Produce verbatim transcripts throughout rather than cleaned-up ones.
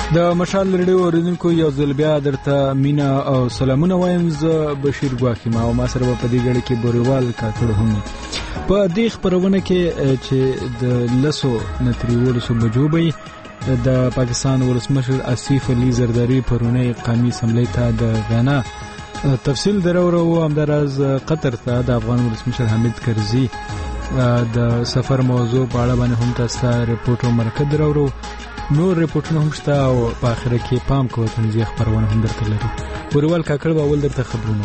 د مشال رډیو اوریدونکو یو ځل بیا درته مینا او سلامونه وایم. زه بشیر ګواخیم او ما سره په دې غړي کې بوریوال کاکړ هم په دې خبرونه کې چې د لسو نتریولو سو بجوبي د پاکستان ولسمشر آصف علي زرداری پرونه قومي اسمبلی ته د غانا تفصیل درورو همداراز قطر ته د افغان ولسمشر حامد کرزي د سفر موضوع په اړه باندې هم تاسو ریپورت او مرکز درورو نور ریپورتونه هم شته او په اخر کې پام کوو تنظیم خبرونه هم درته لرو. بوریوال کاکړ به اول درته خبرونه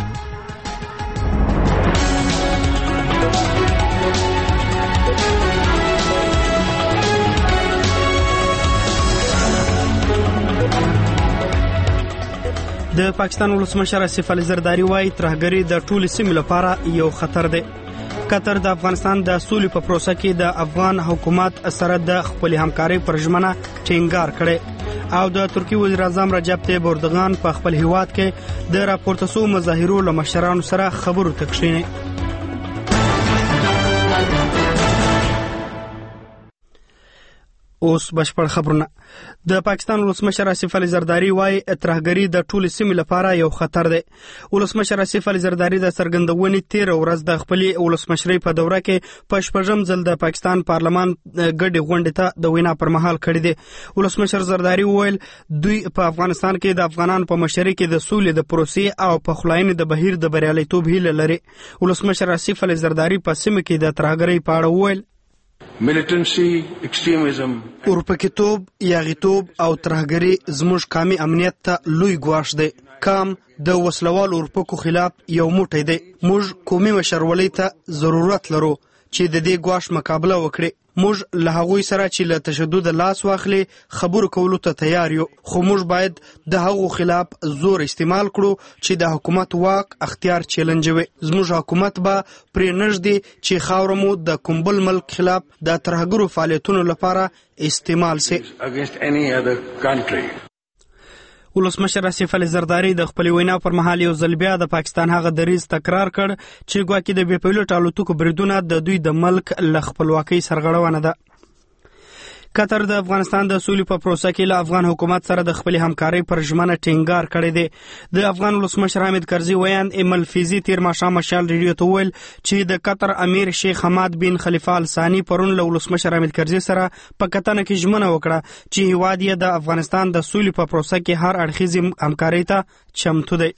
د پاکستان ولسمشر آصف علي زرداری وايي ترهګري د ټولو سیمو لپاره یو خطر دی. قطر د افغانستان د سولې په پروسه کې د افغان حکومت سره د خپل همکاري پر ژمنه ټینګار کړي او د ترکی وزیر اعظم رجب طیب اردوغان په خپل هیواد کې د راپورته شو مظاهرو له مشرانو سره خبرو تکشینه. اوس بشپړ خبرونه. د پاکستان ولسمشر آصف علي زرداری وايي ترهګري د ټولو سیمو لپاره یو خطر دی. ولسمشر آصف علي زرداری د سرګندونې تیر ورځ د خپل ولسمشرۍ په دوره کې په شپږم ځل د پاکستان پارلمان ګډې غونډې ته د وینا پر مهال کړی دی. ولسمشر زرداری وویل دوی په افغانستان کې د افغانانو په مشرۍ کې د سولې د پروسې او په خلاینې د بهیر د بریالیتوب هیله لري. ولسمشر آصف علي زرداری په سیمه کې د ترهګرۍ په اړه وویل ملیټنسي ایکستریمزم اورپکیتوب یاغیتوب او ترهګري زموږ قومي امنیت ته لوی ګواښ دی. کام د وسلوال اورپکو خلاف یو موټی دی. موږ قومي مشرولۍ ته ضرورت لرو چې د دې ګواښ مقابله وکړي. موږ له هغوی سره چې له تشدد لاس واخلي خبرو کولو ته تیار یو، خو موږ باید د هغو خلاف زور استعمال کړو چې د حکومت واک اختیار چیلنجوي. زموږ حکومت به پرې نږدې چې خاوره مو د کوم بل ملک خلاف د ترهګرو فعالیتونو لپاره استعمال سي. ولسمشر آصف علي زرداری د خپل وینا پر مهال یو ځل بیا د پاکستان هغه دریځ تکرار کړ چې ګواکې د بې پیلوټ الوتکو بریدونه د دوی د ملک له خپلواکۍ سرغړونه ده. قطر د افغانستان د سولې په پروسه کې له افغان حکومت سره د خپل همکارۍ پر ژمنه ټینګار کړی دی. د افغان ولسمشر حامد کرزي ویاند ایمل فیزي تیر ماښام مشال ریډیو ته وویل چې د قطر امیر شیخ حماد بن خلیفه ال ثاني پرون له ولسمشر حامد کرزي سره په کتنه کې ژمنه وکړه چې هیواد یې د افغانستان د سولې په پروسه کې هر اړخیزې همکارۍ ته چمتو دی.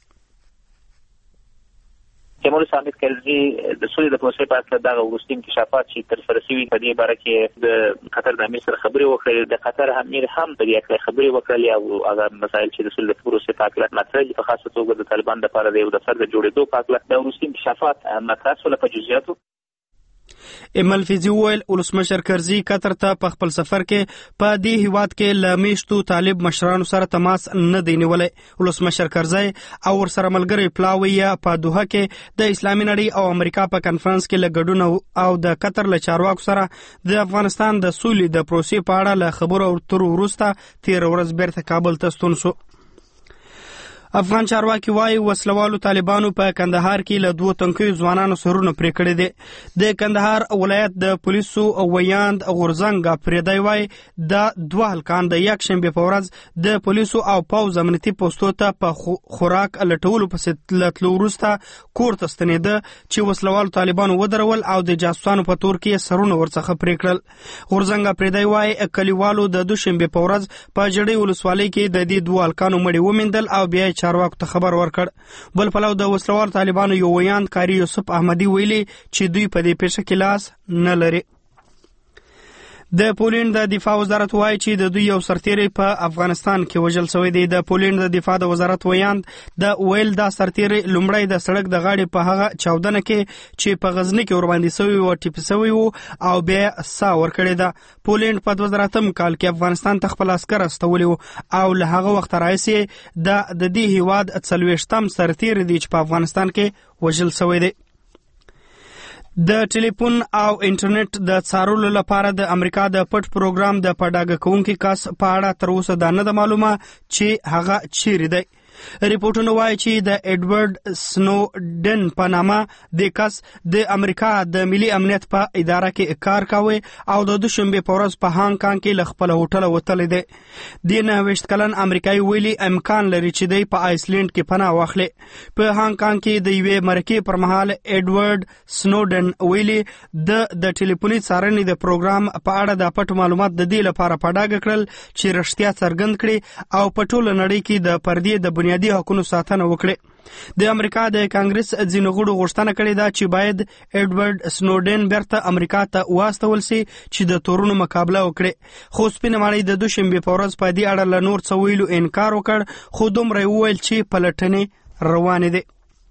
جمهور حامد کرزي د سولې د پروسې په اړه دغه وروستي انکشافات چې تر سره شوي په دې باره کې د قطر د امیر سره خبرې وکړې. د قطر امیر هم په دې اړه خبرې وکړې او هغه مسایل چې د سولې د پروسې په اړه مطرح دي په خاصه توګه د طالبان لپاره د یو دفتر د جوړېدو په اړه د وروستي انکشافات مطرح شول په جزئیاتو. ایمل فیزي وویل ولسمشر کرزي قطر ته په خپل سفر کې په دې هیواد کې له میشتو طالب مشرانو سره تماس نه دی نیولی. ولسمشر کرزي او ورسره ملګری پلاوی په دوحه کې د اسلامي نړۍ او امریکا په کنفرانس کې له ګډون او د قطر له چارواکو سره د افغانستان د سولې د پروسې په اړه له خبرو اترو وروسته تیر ورځ بیرته کابل ته ستون شو. افغان چارواکي وايي وسلوالو طالبانو په کندهار کې له دوه تنکیو ځوانانو سرونه پرې کړي دي. د کندهار ولایت د پولیسو ویاند غورزنګ پریدای وايي دا دوه هلکان د یک شنبه په ورځ د پولیسو او پوز امنیتي پوسټو ته په خوراک لټولو پسې لتلو وروسته کور ته ستنېده چې وسلوالو طالبانو ودرول او د جاسوسانو په تور کې سرونه ورڅخه پرې کړل. غورزنګ پریدای وايي کلیوالو د دوشنبه په ورځ په جړۍ ولسوالۍ کې د دې دوه هلکانو مړي ومندل او بیا چارواکو ته خبر ورکړ. بل پلو د وسلوال طالبانو یو ویاند کاری یوسف احمدی ویلي چې دوی په دې پیښه کې لاس نه لري. د پولند د دفاع وزارت وایي چې د دوی یو سرتیری په افغانستان کې وژل شوی دی. د پولند د دفاع د وزارت ویاند د ویل دا سرتیری لومړی د سړک د غاړې په هغه چاودنه کې چې په غزني کې ورباندې شوی و ټیپ شوی و او بیا سا ورکړی ده. پولند په دوه زره اتم کال کې افغانستان ته خپل عسکر استولی او له هغه وخت راهیسې د د دې هیواد څلوېښتم سرتیری دی چې په افغانستان کې وژل شوی دی. د ټلیفون او انټرنیټ د څارلو لپاره د امریکا د پټ پروګرام د پډاګه کوونکي کس په اړه تر اوسه دا نه ده معلومه چې هغه چیرې دی. ریپورتونه وایي چې د ایډورډ سنوډن په نامه د کس د امریکا د ملي امنیت په اداره کې کار کاوه او د دوشنبه په ورځ په هانګ کانګ کې له خپل هوټل وتلی دی. د نهه ویشت کلن امریکایي ویلي امکان لري چې دی په آیسلینډ کې پناه واخلي. په هانګ کانګ کې د یوې مرکې پر مهال ایډورډ سنوډن ویلي د د ټلیفوني څارنې د پروګرام په اړه د پټ معلومات د دې لپاره په ډاګه کړل چې رښتیا څرګند کړي او په ټوله نړۍ کې د پردې د بنیادي حقوقو ساتنه وکړي. د امریکا د کانګرس ځینو غړو غوښتنه کړې ده چې باید ایډورډ سنوډن بیرته امریکا ته واستول شي چې د تورونو مقابله وکړي. خو سپینه ماڼۍ د دوشنبه په ورځ په دې اړه له نور څه ویلو انکار وکړ، خو دومره وویل چې پلټنې روانې دي.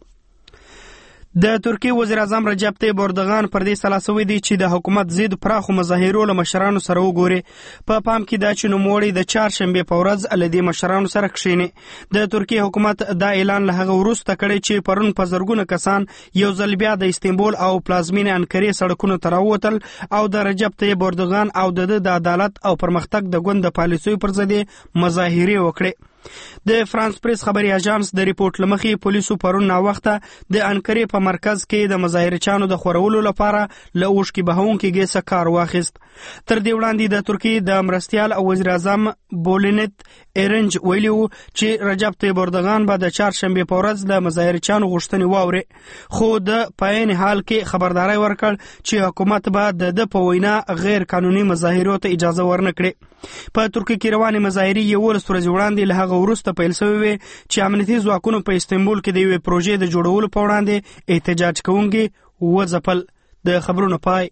د ترکیه وزیر اعظم رجب طیب اردوغان پر دې سلا سوی دی چې د حکومت ضد پراخو مظاهرو له مشرانو سره وګوري. په پام کې دا چې نوموړی د چهارشنبه په ورځ له دې مشرانو سره کښیني. د ترکیه حکومت دا اعلان له هغه وروسته کړی چې پرون په زرګونه کسان یو ځل بیا د استانبول او پلازمینې انکرې سړکونو ته راووتل او د رجب طیب اردوغان او د د عدالت او پرمختګ د ګوند د پالیسیو پر ضد مظاهرې وکړي. د فرانس پریس خبري اژانس د ریپورت لمخې پولیسو پرون ناوخته د انکرې په مرکز کې د مظاهرچانو د خورولو لپاره له اوښکې بهونکي ګیسه کار واخیست. تر دې وړاندې د ترکیې د مرستیال او وزیر اعظم بولنت ایرنج ویلي وو چې رجب طیب اردوغان به د چهارشنبه په ورځ د مظاهرچانو غوښتنې واوري، خو د په عین حال کې خبرداری ورکړ چې حکومت به د د په وینا غیر قانوني مظاهرو ته اجازه ورنه کړي. په ترکیه کې روانې مظاهرې یولس ورځې وړاندې له هغه وروسته پیل شوې وې چې امنیتي ځواکونو په استانبول کې د یوې پروژې د جوړولو په وړاندې احتجاج کوونکي وځپل. د خبرونو پای.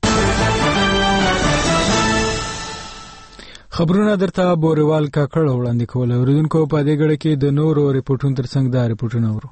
خبرونه درته بوریوال کاکړ وړاندې کول. اوریدونکو په دې غړي کې د نورو ریپورتونو ترڅنګ دا ریپورتونه ورو.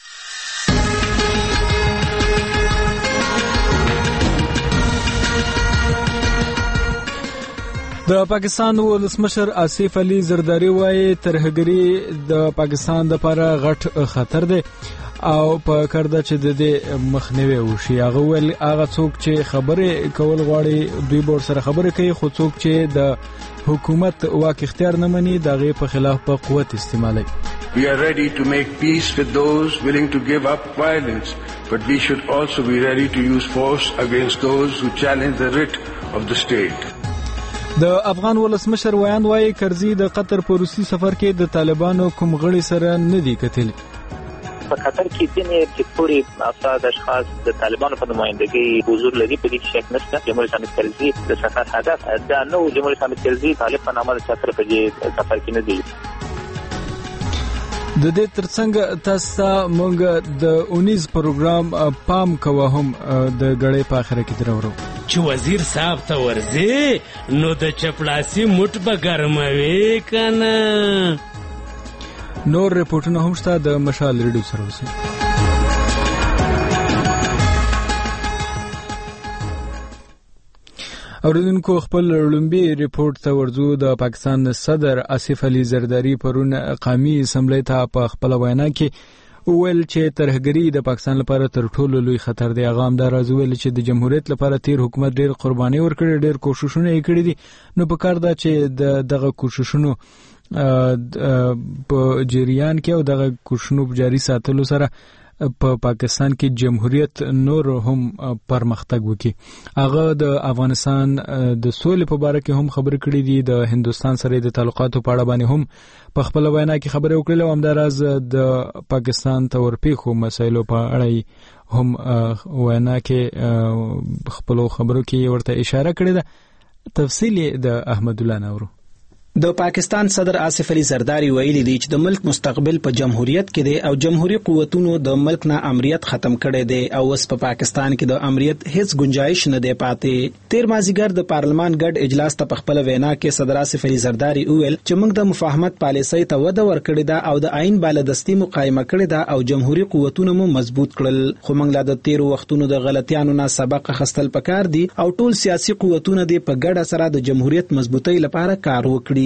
د پاکستان ولسمشر آصف علي زرداری وایي ترهګري د پاکستان لپاره غټ خطر دی او په کارده چې د دې مخنیوي وشي. هغه ول هغه څوک چې خبره کول غواړي دوی به سره خبره کوي، خو څوک چې د حکومت واک اختیار نه مني دغه په خلاف په قوت استعمالوي. We are ready to make peace with those willing to give up violence, but we should also be ready to use force against those who challenge the writ of the state. د افغان ولسمشر ویاند وایي کرزي د قطر په روسي سفر کې د طالبانو کوم غړي سره نه دي کتلي. په قطر کې ځینې چې افراد اشخاص د طالبانو په نمائندګۍ حضور لري، په دې شک نشته. جمهوریت اسلامي کرزي د سفر هدف دا نه و. جمهوریت اسلامي کرزي طالب په نامه د سفر په دې سفر کې نه دی. د دې ترڅنګ تاسو موږ د اونیز پروګرام پام کوه هم د غړې په اخر کې درورو چې وزیر صاحب ته ورځي نو د چپړاسي موټ به ګرموي کنه. نور ریپورتونه هم شته د مشال ریډیو سره وسی. اوریدونکو خپل لومبي ریپورت ته ورځو. د پاکستان صدر آصف علي زرداری پرون قومي اسمبلی ته په خپل وینا کې ویل چې ترهګري د پاکستان لپاره تر ټولو لوی خطر دی. هغه هم دا راز ویل چې د جمهوریت لپاره تیر حکومت ډېر قرباني ورکړي، ډېر کوششونه یې کړي دي، نو په کار ده چې دغه کوششونو په جریان کې او دغه کوششونو په جاري ساتلو سره په پاکستان کې جمهوریت نور هم پرمختګ وکړي. هغه د افغانستان د سولې په اړه کې هم خبرې کړې دي، د هندستان سره د تعلقاتو په اړه باندې هم په خپل وینا کې خبرې وکړې او همداراز د پاکستان تورپیخو مسایلو په اړه هم وینا کې خپل خبرو کې ورته اشاره کړې ده. تفصیل د احمد الله نورو. د پاکستان صدر آصف علي زرداری ویلي دی چې د ملک مستقبل په جمهوریت کې دی او جمهوریت قوتونو د ملک نه امریت ختم کړي دي او اوس په پاکستان کې د امریت هیڅ گنجائش نه دی پاتې. تیر مازیګر د پارلمان ګډ اجلاس ته په خپل وینا کې صدر آصف علي زرداری ویل چې موږ د مفاهمت پالیسۍ ته وده ورکړې ده او د آئین بالادستي مقایمه کړې ده او جمهوریت قوتونو مو مضبوط کړل. خو موږ لا د تیر وختونو د غلطیانو نه سبق اخیستل پکار دي او ټول سیاسي قوتونه دې په ګډه سره د جمهوریت مضبوطۍ لپاره کار وکړي.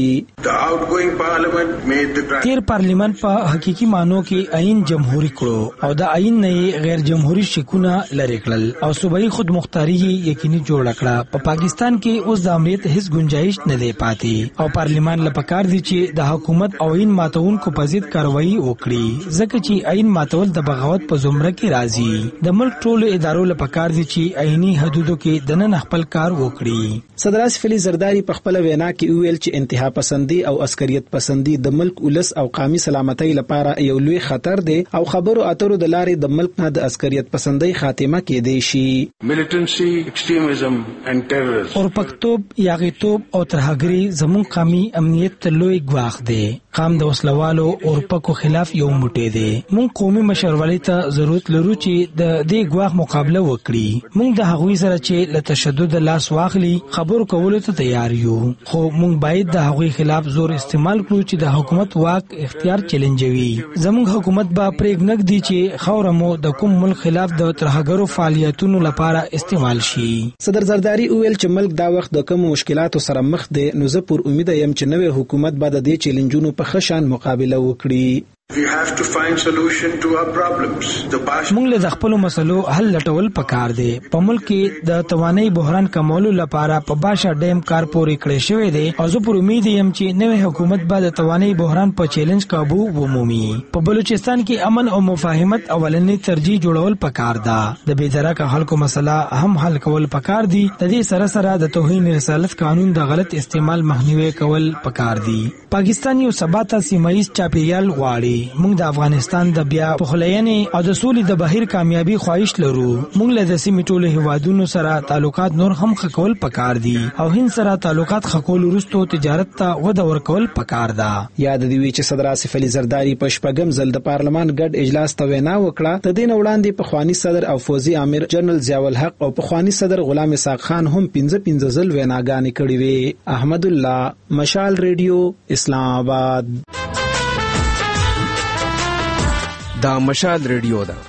تیر پارلیمان په حقيقي مانو کې عین جمهوریت کړو او د عین نه غیر جمهوریت شکونه لری کړل او صوبایي خود مختاری یقیني جوړ کړه. په پاکستان کې اوس د امریت هیڅ گنجائش نه دی پاتې او پارلیمان لپاره دي چې د حکومت او عین ماتونکو په ضد کاروایی وکړي ځکه چې عین ماتول د بغاوت په زمره کې راځي. د ملک ټولو ادارو لپاره دي چې عیني حدودو کې د نن خپل کار وکړي. صدر آصف علي زرداری په خپل وینا کې ویل چې انتها پسندي او عسکریت پسندي د ملک ولس او قومي سلامتۍ لپاره یو لوی خطر دی او خبرو اترو د لارې د ملک نه د عسکریت پسندۍ خاتمه کېدی شي. Militancy, extremism and terrorism. اور پښتوب یاغیتوب او ترهګری زمون قومي امنیت ته لوی ګواښ دی. قام د وسلوالو او پکو خلاف یو موټی دی. مونږ قومي مشرولۍ ته ضرورت لرو چې د دې ګواښ مقابله وکړي. مونږ د هغوی سره چې له تشدد لاس واخلي خبرو کولو ته تیار یو خو مونږ باید د هغوی خلاف زور استعمال کړو چې د حکومت واک اختیار چیلنجوي. زموږ حکومت به پرېږ نګدي چې خاورمو د کوم ملک خلاف د ترهګرو فعالیتونو لپاره استعمال شي. صدر زرداری ویل چې ملک دا وخت د کوم مشکلاتو سره مخ دی نو زه پر امید یم چې نوې حکومت به د دې چیلنجونو په ښه شان مقابله وکړي. We have to find solution to our problems. مونږ له خپل مسلو حل لټول پکار دی. په ملک کې د توانایي بحران کمولو لپاره په باشه ډیم کار پورې کړی شوی دی او زه پر امید یم چې نوې حکومت به د توانایي بحران په چیلنج قابو ومومي. په بلوچستان کې امن او مفاهمت اولنې ترجیح جوړول پکار ده. د بېدرکه خلکو مسله هم حل کول پکار دي. د دې سره سره د توهین رسالت قانون د غلط استعمال مخنیوي کول پکار دي. پاکستان یو ثبات سیمایي چاپیریال غواړي. موږ د افغانستان د بیا پخلاینې او د سولې د بهیر کامیابی خواهش لرو. موږ له د سیمې ټولو هیوادونو سره تعلقات نور هم ښه کول پکار دي او هند سره تعلقات ښه کول وروسته تجارت ته وده ورکول پکار ده. یاد دی چې صدر آصف علي زرداری په شپږم ځل د پارلمان ګډ اجلاس ته وینا وکړه. د دې نه وړاندې پخوانی صدر او فوزي امیر جنرال ضیاء الحق او پخوانی صدر غلام اسحاق خان هم پنځه پنځه ځل ویناګانې کړې وې. احمد الله، مشال ریډیو، اسلام آباد. دا مشال ریډیو ده.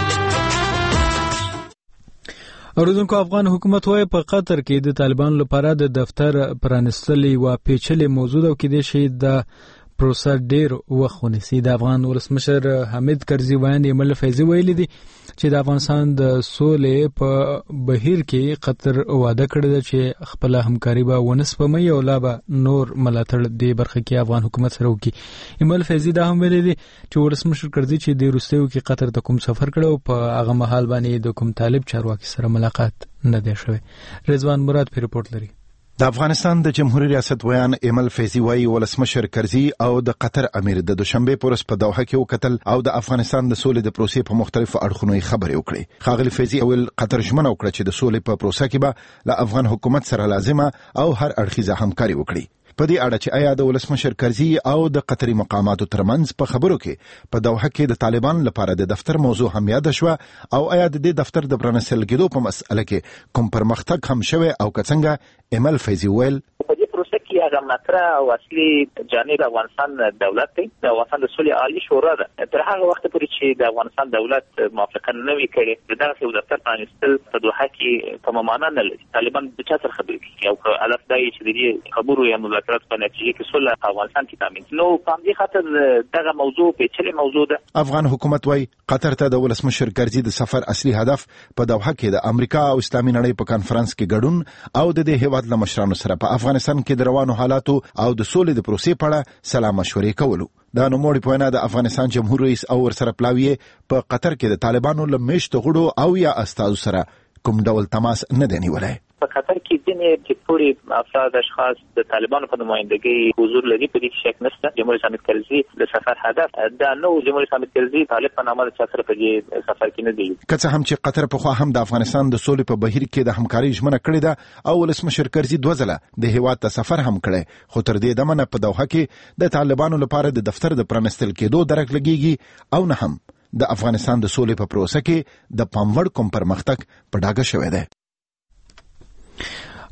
اوریدونکو، افغان حکومت وايي په قطر کې د طالبانو لپاره د دفتر پرانستل یوه پیچلې موضوع ده او کېدای شي د پروسه ډیر وخت ونیسي. د افغان ولسمشر حامد کرزي ویاند ایمل فیضي ویلي دي چې د افغانستان د سولې په بهیر کې قطر وعده کړې ده چې خپل همکاري به ونه سپموي او لا به نور ملاتړ د برخه کې افغان حکومت سره وکړي. ایمل فیضي دا هم ویلي دي چې ولسمشر کرزي چې د وروستیو کې قطر ته کوم سفر کړو په هغه مهال باندې د کوم طالب چارواکي سره ملاقات نه دی شوی. رضوان مراد په رپورت لري. د افغانستان د جمهوریت ریاست ویان ایمل فیضي وايي ولسمشر کرزي او د قطر امیر د دوشنبه پورس په دوحه کې وکتل او د افغانستان د سولې د پروسې په مختلفو اړخونو خبرې وکړي. ښاغلي فیضي اول قطر ژمنه وکړه چې د سولې په پروسه کې به له افغان حکومت سره لازمه او هر اړخیزه همکاري وکړي. په دې اړه چې آیا د ولسمشر کرزي او د قطري مقاماتو ترمنځ په خبرو کې په دوحه کې د طالبان لپاره د دفتر موضوع هم یاد شوه او آیا د دې دفتر د پرانستل کېدو په مسأله کې کوم پرمختګ هم شوی او که څنګه. ایمل فیضي ویل پروسه کې هغه مطرح او اصلي جانب افغانستان دولت دی. د افغانستان د سولې عالی شورا ده. تر هغه وخت پورې چې د افغانستان دولت موافقه نه وي کړې دغه یو دفتر پرانستل په دوحه کې کومه معنا نه لري. طالبان د چا سره خبرې کوي او که الف دای چې د دې خبرو یا مذاکرات په نتیجه کې سوله افغانستان کې تامین نو په دې خاطر دغه موضوع پیچلې موضوع ده. افغان حکومت وايي قطر ته د ولسمشر کرزي د سفر اصلي هدف په دوحه کې د امریکا او اسلامي نړۍ په کانفرنس کې ګډون او د دې هیواد له مشرانو سره په افغانستان کې د روانو حالاتو او د سولې د پروسې په اړه سلا مشورې کولو. دا نوموړي په وینا د افغانستان جمهور رئیس او ورسره پلاوی په قطر کې د طالبانو له میشتو غړو او یا استادو سره کوم ډول تماس نه دی نیولی. په قطر کې ځینې چې پوری افراد اشخاص د طالبانو په نمائندګۍ حضور لري په دې شک نشته. جمهوریت حامد کرزي د سفر هدف دا نو جمهوریت حامد کرزي طالب په نامه د سفر په دې سفر کې نه دی. که څه هم چې قطر په خوا هم د افغانستان د سولې په بهیر کې د همکاري ژمنه کړې ده او ولسمشر کرزي دوه ځله د هیواد ته سفر هم کړی خو تر دې دمه په دوحه کې د طالبانو لپاره د دفتر د پرانستل کېدو درک لګیږي او نه هم د افغانستان د سولې په پروسه کې د پاموړ کوم پرمختګ په ډاګه شوی دی.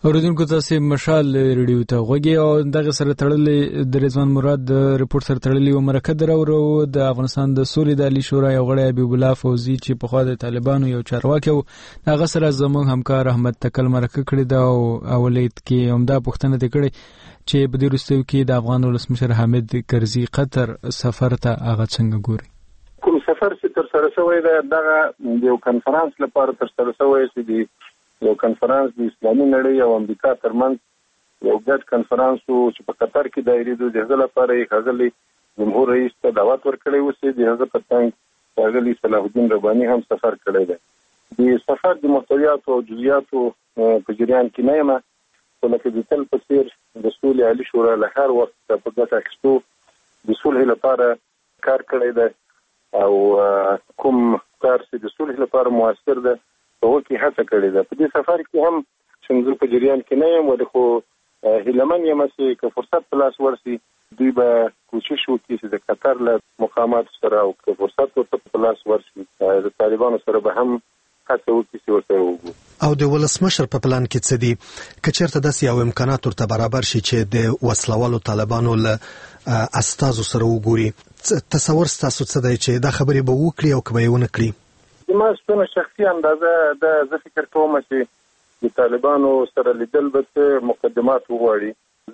اوریدونکو تاسو مشال ریډیو ته غوږی او دغه سره تړلې د رضوان مراد د ریپورت سره تړلې و مرکه درو د افغانستان د سولې د عالی شورا یو غړی حبیب الله فوزي چې په خوا د طالبانو یو چارواکي و دغه سره زموږ همکار احمد تکل مرکه کړې دا او اولید کې همدا پوښتنه وکړي چې په دې وروستیو کې د افغان ولسمشر حامد کرزي قطر سفر ته هغه څنګه ګوري. کوم سفر چې تر سره شوی دی دغه یو کنفرانس لپاره تر سره شوی دی، یو کنفرانس د اسلامي نړۍ او امریکا ترمنځ یو ګډ کنفرانس چې په قطر کې دایري د هغه لپاره یې غزلي جمهور رئیس ته دعوت ورکړی و چې د هغه ترڅنګ غزلي صلاح الدین رباني هم سفر کړی دی. د سفر د محتویات او جزئیاتو په جریان کې نه یم، خو لکه د تل په څیر د سولې عالي شورا له هر وخت په ګټه اخیستو د صلح لپاره کار کړی دی او کوم کار چې د صلح لپاره موثر دی هغه کې هڅه کړې ده. په دې سفر کې هم څنګه په جریان کې نه یم، ولې خو هیلمن یم چې که فرصت په لاس ورسي دوی به کوشش وکړي چې د قطر له مقامات سره او که فرصت ورته په لاس ورسي د طالبانو سره به هم هڅه وکړي چې ورته وګوري. او د ولسمشر په پلان کې څه دي که چېرته داسې یو امکانات ورته برابر شي چې د وسلوالو طالبانو له استازو سره وګوري، تصور ستاسو څه دی چې دا خبرې به وکړي او که به یې ونه کړي؟ ما ستونه شخصي اندازه د زه فکر کوم چې د طالبانو سره لیدل به مقدمات وغواړي،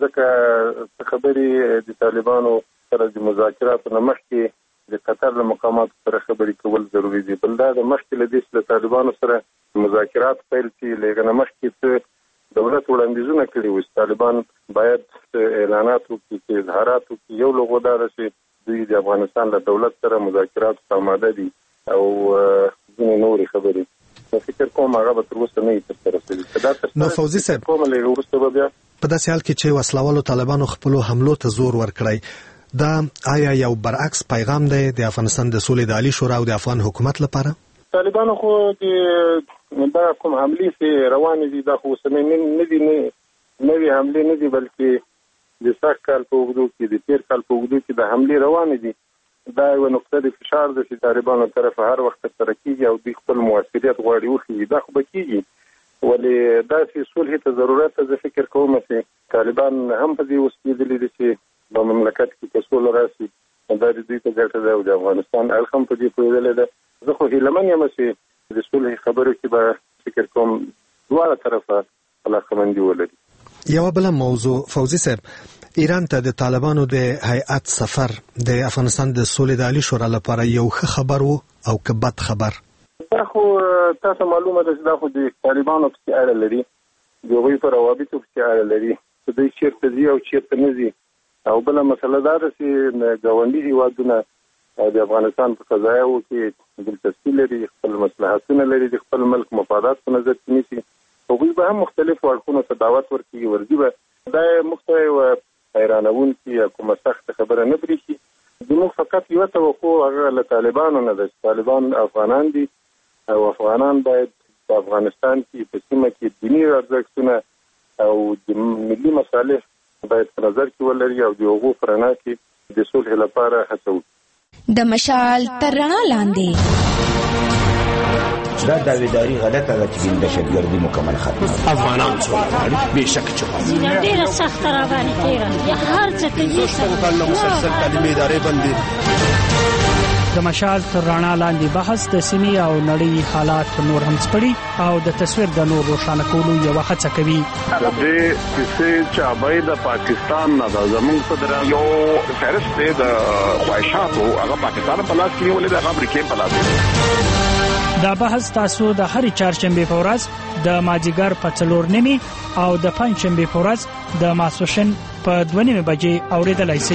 ځکه خبرې د طالبانو سره د مذاکراتو نه مخکې د قطر له مقاماتو سره خبرې کول ضروري دي. بل دا د مخکې له دې چې د طالبانو سره مذاکرات پیل شي له هغه نه مخکې څه دولت وړاندیزونه کړي وي چې طالبان باید اعلانات وکړي چې اظهارات وکړي. یو لغو دا ده چې دوی د افغانستان له دولت سره مذاکراتو ته آماده دي او ځینې نورې خبرې. فکر کوم هغه به تر اوسه نه وي ترسره شوي. نو فوزي صاحب کومه له وروسته به بیا په داسې حال کې چې وسلوالو طالبانو خپلو حملو ته زور ورکړی، دا آیا یو برعکس پیغام دی د افغانستان د سولې د عالی شورا او د افغان حکومت لپاره؟ طالبانو خو د دا کوم حملې چې روانې دي دا خو اوسنۍ نه دي، نوې حملې نه دي، بلکې د سږ کال په اوږدو کې د تېر کال په اوږدو کې د حملې روانې دي. دا یو نقطه د فشار ده چې طالبانو طرفه هر وخت ترسره کېږي او دوی خپل موثریت غواړي وښیي. دا خو به کېږي، ولې داسې صلح ته ضرورت ده. زه فکر کوم چې طالبان هم په دې اوس لیدلي دي چې په مملکت کې که سوله راشي دا د دوی ته ګټه ده او د افغانستان اړخ هم په دې پوهېدلی ده. زه خو هیلهمن یم چې د صلح خبرو کې به فکر کوم دواړه طرفه علاقمندي ولري. یوه بله موضوع فوزي صاحب، ایران ته د طالبانو د هیئت سفر د افغانستان د سولې د عالی شورا لپاره یو ښه خبر و او که بد خبر؟ دا خو تاسو معلومه ده چې دا خو د طالبانو پسې اړه لري، د هغوی په روابطو پسې اړه لري چې دوی چېرته ځي او چېرته نه ځي. او بله مسله دا ده چې ګاونډي هېوادونه د افغانستان په قضایاو کې دلچسپي لري، خپل مصلحتونه لري، د خپل ملک مفادات په نظر کې نیسي. هغوی به هم مختلفو اړخونو ته دعوت ورکوي، ورځي به. دا موږ ته یوه حیرانونکې یا کومه سخته خبره نه برېښي. زموږ فقط یوه توقع هغه له طالبانو نه ده چې طالبان افغانان دي او افغانان باید په افغانستان کې په سیمه کې دیني ارزښتونه او د ملي مصالح باید په نظر کې ولري او د هغو په رڼا کې د صلح لپاره هڅه وکړي. د مشال تر رڼا لاندې دا داویداری غلطه ده چې د دهشتګردي مکمل ختمه افغانان څو غواړي بهشکه چې ډیره سخت را باندې تیره یا هر څه کوي څنګه مسلسل تعلیمي ادارې باندې د مشال تر رڼا لاندې بحث د سیمې او نړۍ حالات نور هم سپړي او د تصویر د نور روښانه کولو یو هڅه کوي. د دې کیسې چې ابای د پاکستان نه د زمونږ صدر یو فهرست دی د خواهشاتو هغه پاکستان په لاس کې ولې د امریکا په لاس. دا بحث تاسو د هرې چهارشنبې په ورځ د مازدیګر په څلور نیمې او د پنجشنبې په ورځ د ماسپښین په دوه نیمې بجې اورېدلای شئ.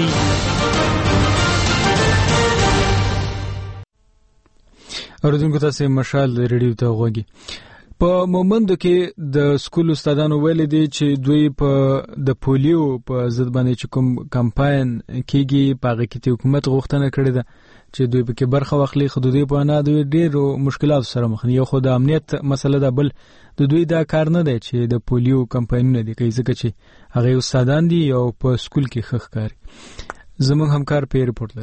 اوریدونکو تاسو مشال ریډیو ته غوږی. په مومندو کې د سکول استادانو ویل دي چې دوی په د پولیو په ضد باندې چې کوم کمپاین کیږي په هغه کې حکومت غوښتنه کړې ده چې دوی په کې برخه واخلي. خودي په انا دوی ډېرو مشکلات سره مخ دي. یو خو د امنیت مسله ده، بل د دوی دا کار نه دی چې د پولیو کمپاینونه دي کوي ځکه چې هغه استادان دي او په سکول کې خخ کاری. زموږ همکار په ریپورت لري.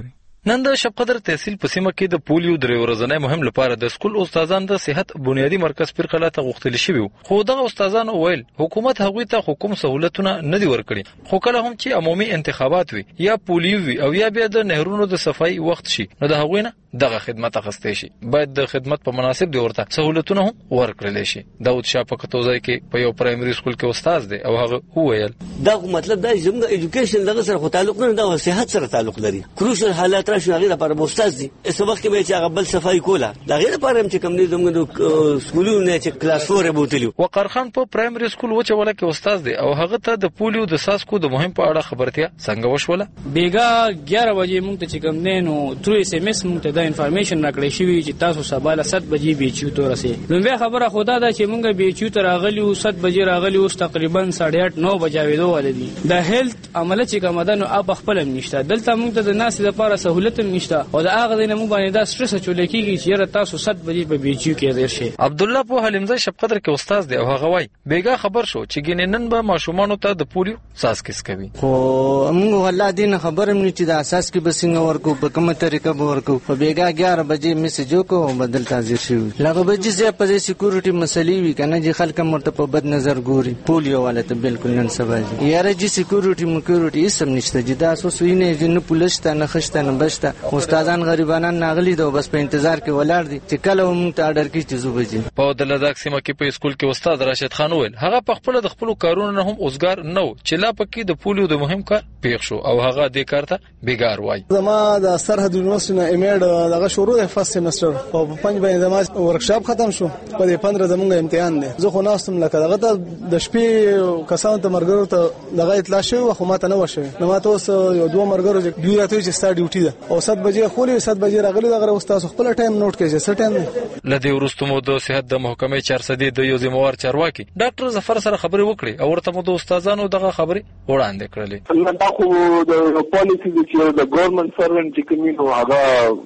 نن د شب قدر تحصیل په سیمه کې د پولیو درې ورځې مهم لپاره د سکول استادان د صحت بنیادی مرکز پر قلا ته غوښتل شوی خو دغه استادان ویل حکومت هغوی ته حکومت سہولتونه نه دی ورکړي خو کله هم چې عمومي انتخابات وي یا پولیو وي او یا بیا د نهرونو د صفای وخت شي نو د هغوی نه دغه خدمت اخیستې شي باید د خدمت په مناسب دی ورته سہولتونه هم ورکړل شي داود شاه په کتوځای کې په یو پرایمري سکول کې استاد دی او هغه ویل دا مطلب دا زموږ ایجوکیشن دغه سره تعلق نه دا صحت سره تعلق لري کروشل حالات راشي هغه لپاره استاد دي اس وخت کې به چې هغه بل صفای کوله دا غیر لپاره هم چې کوم دي زموږ سکولونه چې کلاس فور بوتلیو وقار خان په پرایمري سکول وچوله کې استاد دی او هغه ته د پولیو د ساسکو د مهم په اړه خبرتیا څنګه وشوله بیګا اګیاره بجې موږ ته چې کوم نه نو تر اس ام اس موږ ته دا انفارمیشن راکړی شوی چې تاسو سبا له سات بجې بیچو ته رسې نو بیا خبره خدا دا چې موږ بیچو ته راغلی او سات بجې راغلی او تقریبا ساڑھے آٹھ نو بجاویدو ولدي د هیلث عمله چې کوم ده نو اب خپل نشته دلته موږ ته د ناس لپاره سہولت نشته او دا هغه دینه موږ باندې دا سټرس چولې کیږي چې تاسو سات بجې په بیچو کې حاضر شئ عبد الله په حلیمزه شب قدر کې استاد دی او هغه وای بیګا خبر شو چې ګیننن به ماشومان ته د پولیو ساس کیس کوي خو موږ والله دین خبرم نه چې د اساس کې بسنګ ورکو په کومه طریقه به ورکو په بیګا اګیاره بجې میسج وکړو بدل حاضر شو لکه بجې زه په سکیورټي مسلې وی کنه چې خلک مرته په بد نظر ګوري پولیو والا ته بالکل نن سبا یاره چې سکیورټي مکیورټي سم نشته چې دا سو سوینه جن پولیس ته نه خشته نه بشته استادان غریبانان ناغلی دو بس په انتظار کې ولاړ دي چې کله موږ ته آرډر کیږي چې زوبجې په د لداک سیمه کې په سکول کې استاد راشد خان ویل هغه په خپل د خپل کارونو نه هم اوسګار نه و چې لا پکې د پولیو د مهم کار پیښ شو او هغه د کار ته بیګار وای زما د سرحد یونیورسيټي نه ایمیډ دغه شروع د فرست سیمستر او په پنځه باندې زما ورکشاپ ختم شو په پندره زمونږ امتحان دی زه خو ناستم لکه دغه د شپې کسان ته مرګرو ته دغه اطلاع شوی خو ماته نه وشوي نو ماته اوس یو دوه مرګرو چې دوی راته چې ستا ډیوټي ده او سات بجې خولې سات بجې راغلي دغه استاد خپل ټایم نوٹ کړي چې څه ټایم لدی ورستمو د صحت د محکمې چار سدي د یو ذمہوار چارواکي ډاکټر ظفر سره خبرې وکړي او ورته مو د استادانو دغه خبرې وړاندې کړلې دا خو د پالیسی چې د ګورنمنت سروینټ چې کومینو هغه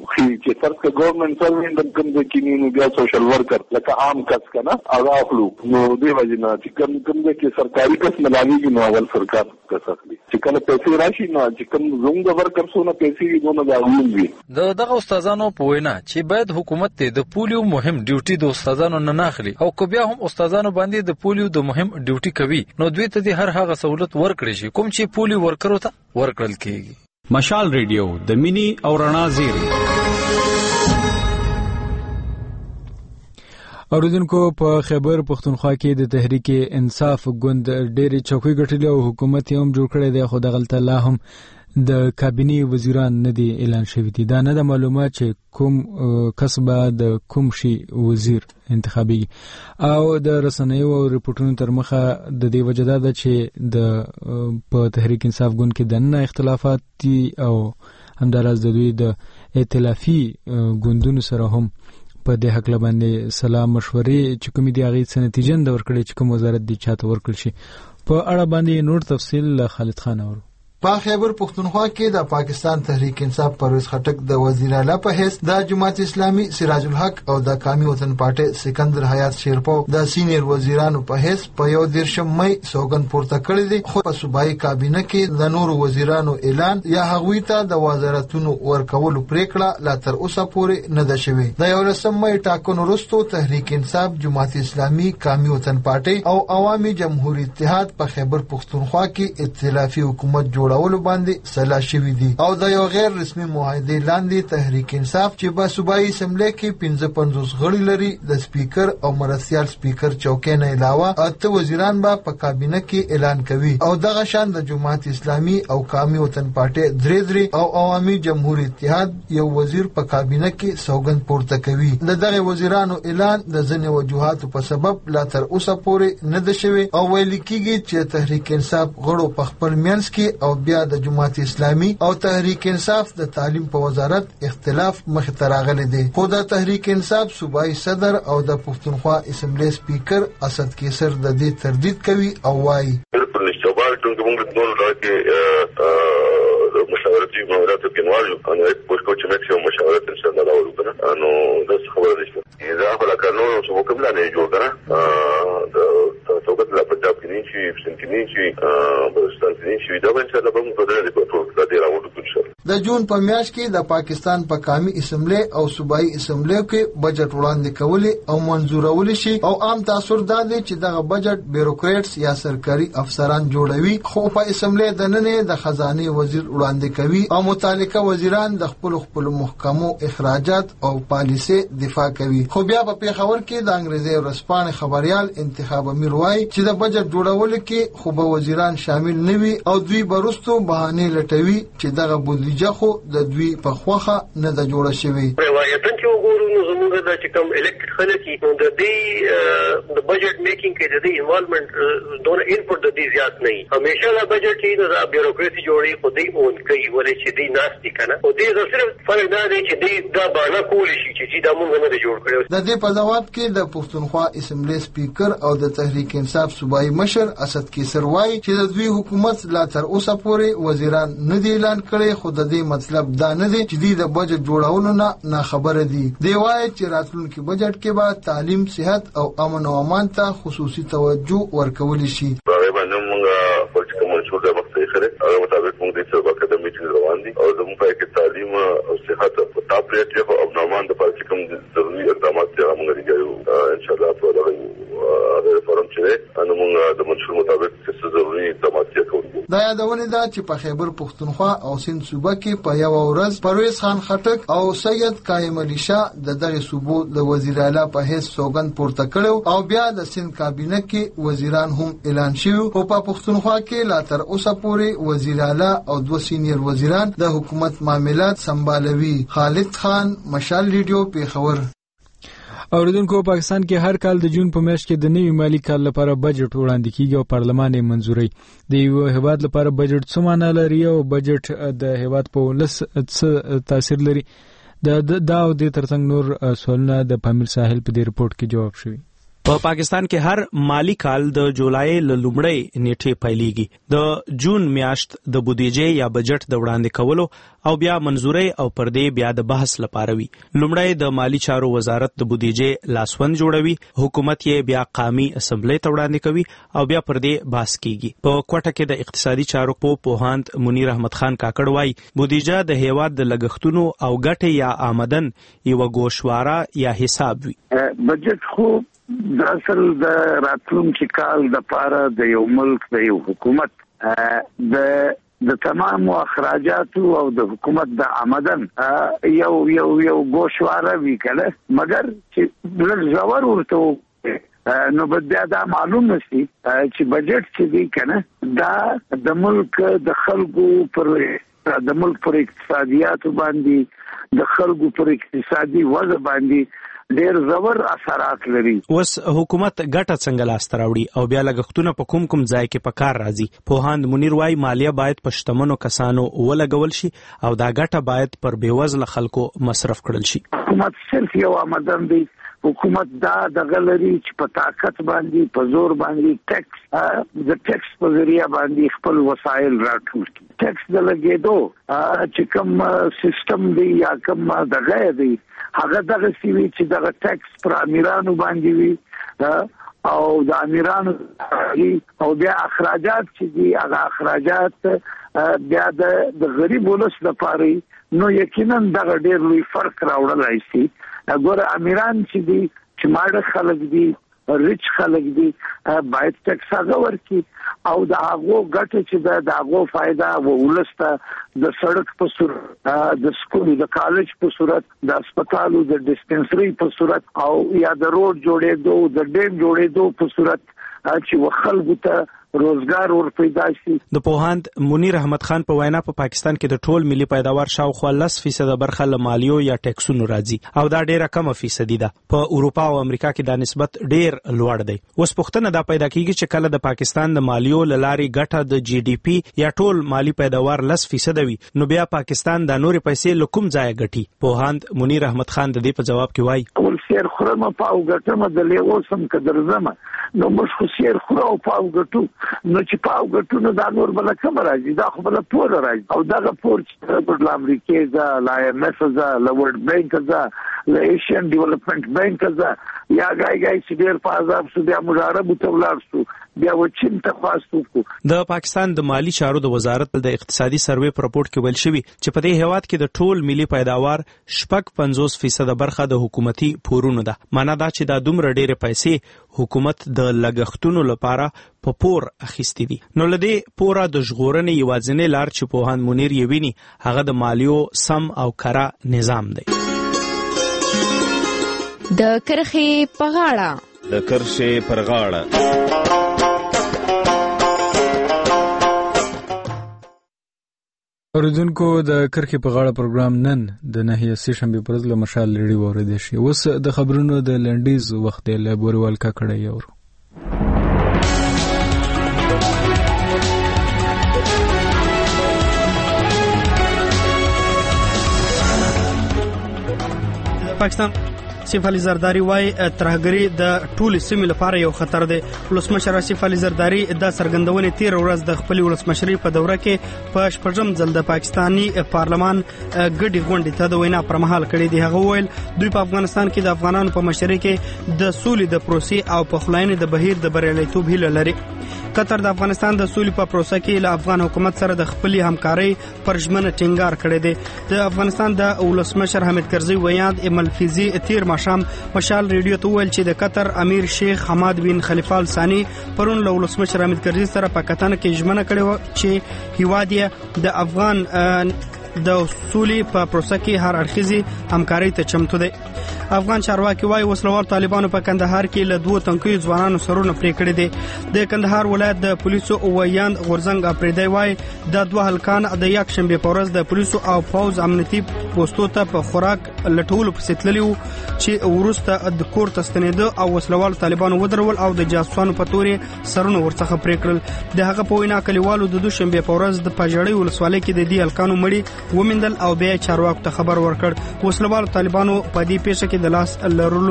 چې فرض کې ګورنمنت سروینټ د کوم د کینینو بیا سوشل ورکر لکه عام کس کنه هغه خپل نو دی وجنه چې کوم کوم کې سرکاري کس ملاليږي نو اول سرکار کس اخلي چې کله پیسې راشي نو چې کوم زموږ د ورکر سونه پیسې دونه دا ومني د دغه استادانو په وینا چې باید حکومت ته د پولیو مهم ډیوټي د استادانو نه ناخلي او کو بیا هم استادانو باندې د پولیو د مهم ډیوټي کوي نو دوی ته د هر هغه سہولت ورکړي شي کوم چې پولیو ورکرو ته ورکړل کیږي مشال ریډیو د مینی او رڼا زیری اوریدونکو په خیبر پختونخوا کې د تحریک انصاف ګوند ډېری چوکۍ ګټلې او حکومت یې هم جوړ کړی دی خو دغلته لا هم د کابینې وزیران نه دي اعلان شوي دي دا نه د معلومات چې کوم کسبه د کوم شي وزیر انتخابي او د رسنیو او ریپورتونو تر مخه د دې وجه ده چې د په تحریک انصاف ګوند کې دنه اختلافات دي او همداراز د دوی د ائتلافي ګوندونو سره هم په دې حق باندې سلام مشورې چې کومې دی هغه څه نتیجه نه ورکړي چې کوم وزارت دی چاته ورکړي شي په اړه باندې نور تفصیل خالد خان اورو په خیبر پختونخوا کې د پاکستان تحریک انصاف پرویز خټک د وزیر اعلی په حیث د جماعت اسلامي سراج الحق او د قومي وطن پارټي سکندر حیات شیرپو د سینیر وزیرانو په حیث په یو دیرشم مې سوګند پورته کړی دی خو په صوبایي کابینه کې د نورو وزیرانو اعلان یا هغوی ته د وزارتونو ورکولو پریکړه لا تر اوسه پورې نه ده شوې د یو لسم مې ټاکنو وروسته تحریک انصاف جماعت اسلامي قومي وطن پارټي او عوامي جمهوریت اتحاد په خیبر پختونخوا کې ائتلافي حکومت جوړ ولو باندې سلا شوی دي او د یو غیر رسمي معاهده لاندې تحریک انصاف چې په صوبایي اسمبلی کې پنځه پنځوس غړي لري د سپیکر او مرستيال سپیکر چوکۍ نه علاوه اته وزیران به په کابینه کې اعلان کوي او دغه شان د جماعت اسلامي او قومي وطن پارټي درې درې او عوامي جمهوریت اتحاد یو وزیر په کابینه کې سوګند پورته کوي د دغه وزیرانو اعلان د ځنې وجوهاتو په سبب لا تر اوسه پورې نه ده شوی او ویل کېږي چې تحریک انصاف غړو په خپل منځ کې او بیا د جماعت اسلامي او تحریک انصاف د تعلیم په وزارت اختلاف مخ ته راغلی دی خو د تحریک انصاف صوبایي صدر او د پښتونخوا اسمبلی سپیکر اسد کیسر د دې تردید کوي او وایي بالکل نشته باید موږ ټول راکې مشاورتي مهارت کې نوالو انو په کوم چې مشاورت ان شاء الله ورکړه انو د خبره نشته اذا بل قانون او حکم لا نه جوړ کړه د توګه د پنجاب کې نشي سنتي نشي بلوچستان کې نشي دا به ان شاء الله په دې په ټول د راوړو د د جون په میاشت کې د پاکستان په قومي اسمبلی او صوبایي اسمبلی کې بجټ وړاندې کول او منزورول شي او عام تاثر دا دی چې دغه بجټ بیوروکریټس یا سرکاري افسران جوړوي خو په اسمبلی د نن د خزانه وزیر وړاندې کوي او متعلقه وزیران د خپل خپل محکمو اخراجات او پالیسي دفاع کوي. خو بیا په پیښور کې د انګریزي ورځپاڼې خبريال انتخاب امیر وایي چې د بجټ جوړول کې خو به وزیران شامل نه وي او دوی برستو بهانه لټوي چې دغه بودیجه خو د دوی په خوخه نه د جوړه شوی. روایتاً چې وګورو نو زموږ د چې کوم الیکټډ خلک نو د دې د بجټ میکینګ کې د دې انوالومنت دونه انپوټ د دې زیات نه وي. همیشه دا بجټ چې د بیوروکراسي جوړي خو دې اون کوي ولې چې دې ناشتي کنه او دې صرف فرق دا دی چې دې دا باندې کول شي چې دا موږ نه جوړ کړو. د دې په جواب کې د پښتونخوا اسمبلی سپیکر او د تحریک انصاف صوبایي مشر اسد کیسر وایي چې د دوی حکومت لا تر اوسه پورې وزیران نه دی اعلان کړي خو د دې مطلب دا نه دی چې د بجټ جوړولو نه نه خبره دي. دی وایي چې راتلونکي بجټ کې به تعلیم، صحت او امن او امان ته خصوصي توجه ورکول شي. هغه باندې موږ پولیټیکل منشور د وخت سره هغه مطابق موږ د سبا کې د میټینګ روان دي او زموږ په کې تعلیم او صحت په ټاپ ریټ او امن او امان د پاره کوم ضروري اقدامات چې موږ لري ان شاء الله په هغه فورم چې انو موږ د منشور مطابق څه ضروري اقدامات کوو. دا یادونه ده چې په خیبر پښتونخوا او سند صوبه کې په یو ورځ پرویز خان خټک او سید قائم علي شاه د دغه صوبو د وزیر اعلی په حیث سوګند پورته کړو او بیا د سند کابینه کې وزیران هم اعلان شوه او په پښتونخوا کې لا تر اوسه پورې وزیر اعلی او دوه سینیر وزیران د حکومت معاملات سمبالوي. خالد خان، مشال ریډیو، پیښور. اوریدونکو پاکستان کې هر کال د جون په میاشت کې د نوي مالی کال لپاره بجټ وړاندې کیږي او پارلمان یې منزوري. د یو هیواد لپاره بجټ څه معنی لري او بجټ د هیواد په ولس څه تاثیر لري؟ د دا او د ترڅنګ نور سوالونه د پامیر ساحل په دې رپورت کې جواب شوي. په پاکستان کې هر مالی کال د جولای ل لومړۍ نیټه پیلېږي. د جون میاشت د بودیجې یا بجټ د وړاندې کولو او بیا منزوري او پردې بیا د بحث لپاره وي. لومړی د مالی چارو وزارت د بودیجې لاسوند جوړوي، حکومت یې بیا قومي اسمبلی ته وړاندې کوي او بیا پردې بحث کیږي. په کوټه کې د اقتصادي چارو په پوهاند منیر احمد خان کاکړ وایي بودیجه د هیواد د لګښتونو او ګټې یا آمدن یو گوشواره یا حساب وي. بجټ خو د اصل د راتلونکي کال د پاره د یو ملک د یو حکومت د د تمام اخراجات او د حکومت د آمدن یو یو یو گوشواره وی کله مگر چې بل زور ورته نو بیا دا معلوم نشي چې بجټ چې دی کنه دا د ملک د خلکو پر د ملک پر اقتصادیات باندې د خلکو پر اقتصادي وضع باندې ډېر زور اثرات لري. اوس حکومت ګټه څنګه لاسته راوړي او بیا لګښتونه په کوم کوم ځای کې په کار راځي؟ پوهاند منیر وایي مالیه باید په شتمنو کسانو ولګول شي او دا ګټه باید پر بیوزله خلکو مصرف کړل شي. حکومت صرف یو آمدن دی. حکومت دا د غلري چې په طاقت باندې په زور باندې ټیکس د ټیکس په ذریعہ باندې خپل وسایل راټول کړي. ټیکس د لګېدو چې کوم سیستم دی یا کوم دغه دی هغه دغه سیوی چې دغه ټیکس پر امیرانو باندې وي او د امیرانو او بیا اخراجات چې دي هغه اخراجات بیا د غریب ولس لپاره نو یقینا دغه ډېر لوی فرق راوړلای شي. ګوره امیران چې دي چې ماړه خلک دي ریچ خلک دي باید ټیکس هغه ورکړي او د هغو ګټه چې د هغو فایده ولسته د سړک په صورت د سکول د کالج په صورت د هسپتالو د ډسپنسري په صورت او یا د روډ جوړېدو د ډیم جوړېدو په صورت چې خلکو ته روزګار ور پیدا شي. د پوهاند منیر احمد خان په وینا په پاکستان کې د ټول ملي پیداوار شاوخوا لس فیصد برخه له مالیو یا ټیکسونو راځي او دا ډیره کمه فیصدي ده. په اروپا او امریکا کې دا نسبت ډیر لوړ دی. اوس پوښتنه دا پیدا کیږي چې کله د پاکستان د مالیو له لارې ګټه د جی ډي پی یا ټول مالی پیداوار لس فیصد وي نو بیا پاکستان د نوري پیسې له کوم ځای ګټي؟ پوهاند منیر احمد خان د دې په جواب کې وایي اول سیر خورم پاو ګټم د لیو سم قدرزم نو مش خو سیر خورو پاو ګټو نو چې پاو ګټونو دا نور بل کوم راځي دا خو بل پور راځي او دا پور چې د امریکای ځا لا ایم ایف ځا لا ورلد بانک ځا د ایشین ډیولپمنٹ بانک ځا یا غای غای چې ډیر په عذاب سو بیا مجارب تولار سو بیا وچین ته خاصو کو د پاکستان د مالی چارو د وزارت د اقتصادي سروې په راپورټ کې ویل شوی چې په دې هیواد کې د ټول ملي پیداوار شپږ پنځوس فیصد برخه د حکومتي پورونو ده. معنا دا چې دا دومره ډېرې پیسې حکومت د لګښتونو لپاره په پور اخیستې دي. نو لدې پورا د ژغورنې یوازینی لار چې پوهاند منیر یې ویني هغه د مالیو سم او کره نظام دی. د کرخې په غاړه د کرښې پر غاړه اوریدونکو د کرخې په غاړه پروګرام نن د نهیه سه شنبه پر ورځ له مشال لړۍ واوریدل شي. اوس د خبرونو د لنډیز وخت له بوریوال کا کړی یو پاکستان سیف علي زرداری وای ترهګری د ټول سیمې لپاره یو خطر دی. ولسمشر سیف علي زرداری د سرګندونې تیر ورځ د خپل ولسمشري په دوره کې په شپږم ځل د پاکستاني پارلمان ګډي غونډې ته د وینا پر مهال کړي دي. هغه ویل دوی په افغانستان کې د افغانانو په مشرۍ کې د سولې د پروسې او په خلاینې د بهیر د بریالیتوب هیله لري. قطر د افغانستان د سولې په پروسه کې له افغان حکومت سره د خپل همکارۍ پر ژمنه ټینګار کړی دی. د افغانستان د ولسمشر حامد کرزي ویاند ایمل فیزي تیر ماښام مشال ریډیو ته ویل چې د قطر امیر شیخ حماد بن خلیفه ال ثانی پرون له ولسمشر حامد کرزي سره په کتنه کې ژمنه کړې و چې هیواد یې د افغان د سولې په پروسه کې هر اړخیزي همکارۍ ته چمتو دی. افغان چارواکي وايي وسلوال طالبانو په کندهار کې له دوه تنکیو ځوانانو سرونه پرې کړي دي. د کندهار ولایت د پولیسو ویاند غورزنګ اپریدی وايي د دوه هلکان د یک شنبه په ورځ د پولیسو او پوز امنیتي پوسټو ته په خوراک لټولو پسې تللي وو چې ورسته د کور ته ستنېده او وسلوال طالبانو ودرول او د جاسوسانو په تورې سرونه ورڅخه پرې کړل. د هغه په وینا کلیوالو د دوه شنبه په ورځ د پاجړی ولسوالۍ کې د دې هلکانو مړي ومندل او بیا چارواکو ته خبر ورکړ. وسلوال طالبانو په دې پیښه کې د لاس لرلو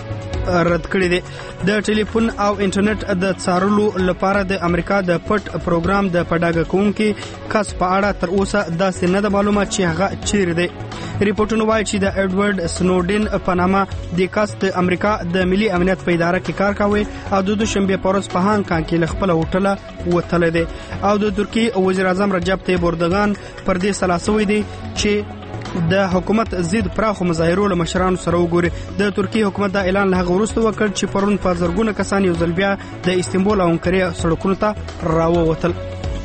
رد کړی دی. د ټلیفون او انټرنیټ د څارلو لپاره د امریکا د پټ پروګرام د پډاګه کوونکي کس په اړه تر اوسه داسې نه ده معلومه چې هغه چیرې دی. ریپورتونه وایي چې د ایډورډ سنوډن په نامه د کس د امریکا د ملي امنیت په اداره کې کار کوي او د دوشنبه په ورځ په هانګ کانګ کې له خپل هوټله وتلی دی او د ترکیې وزیر اعظم رجب طیب اردوغان پر دې سلاسوی دی چې د حکومت ضد پراخو مظاهرو له مشرانو سره وګوري. د ترکیې حکومت دا اعلان له هغه وروسته وکړ چې پرون په زرګونه کسان یو ځل بیا د استانبول او انقره سړکونو ته راووتل.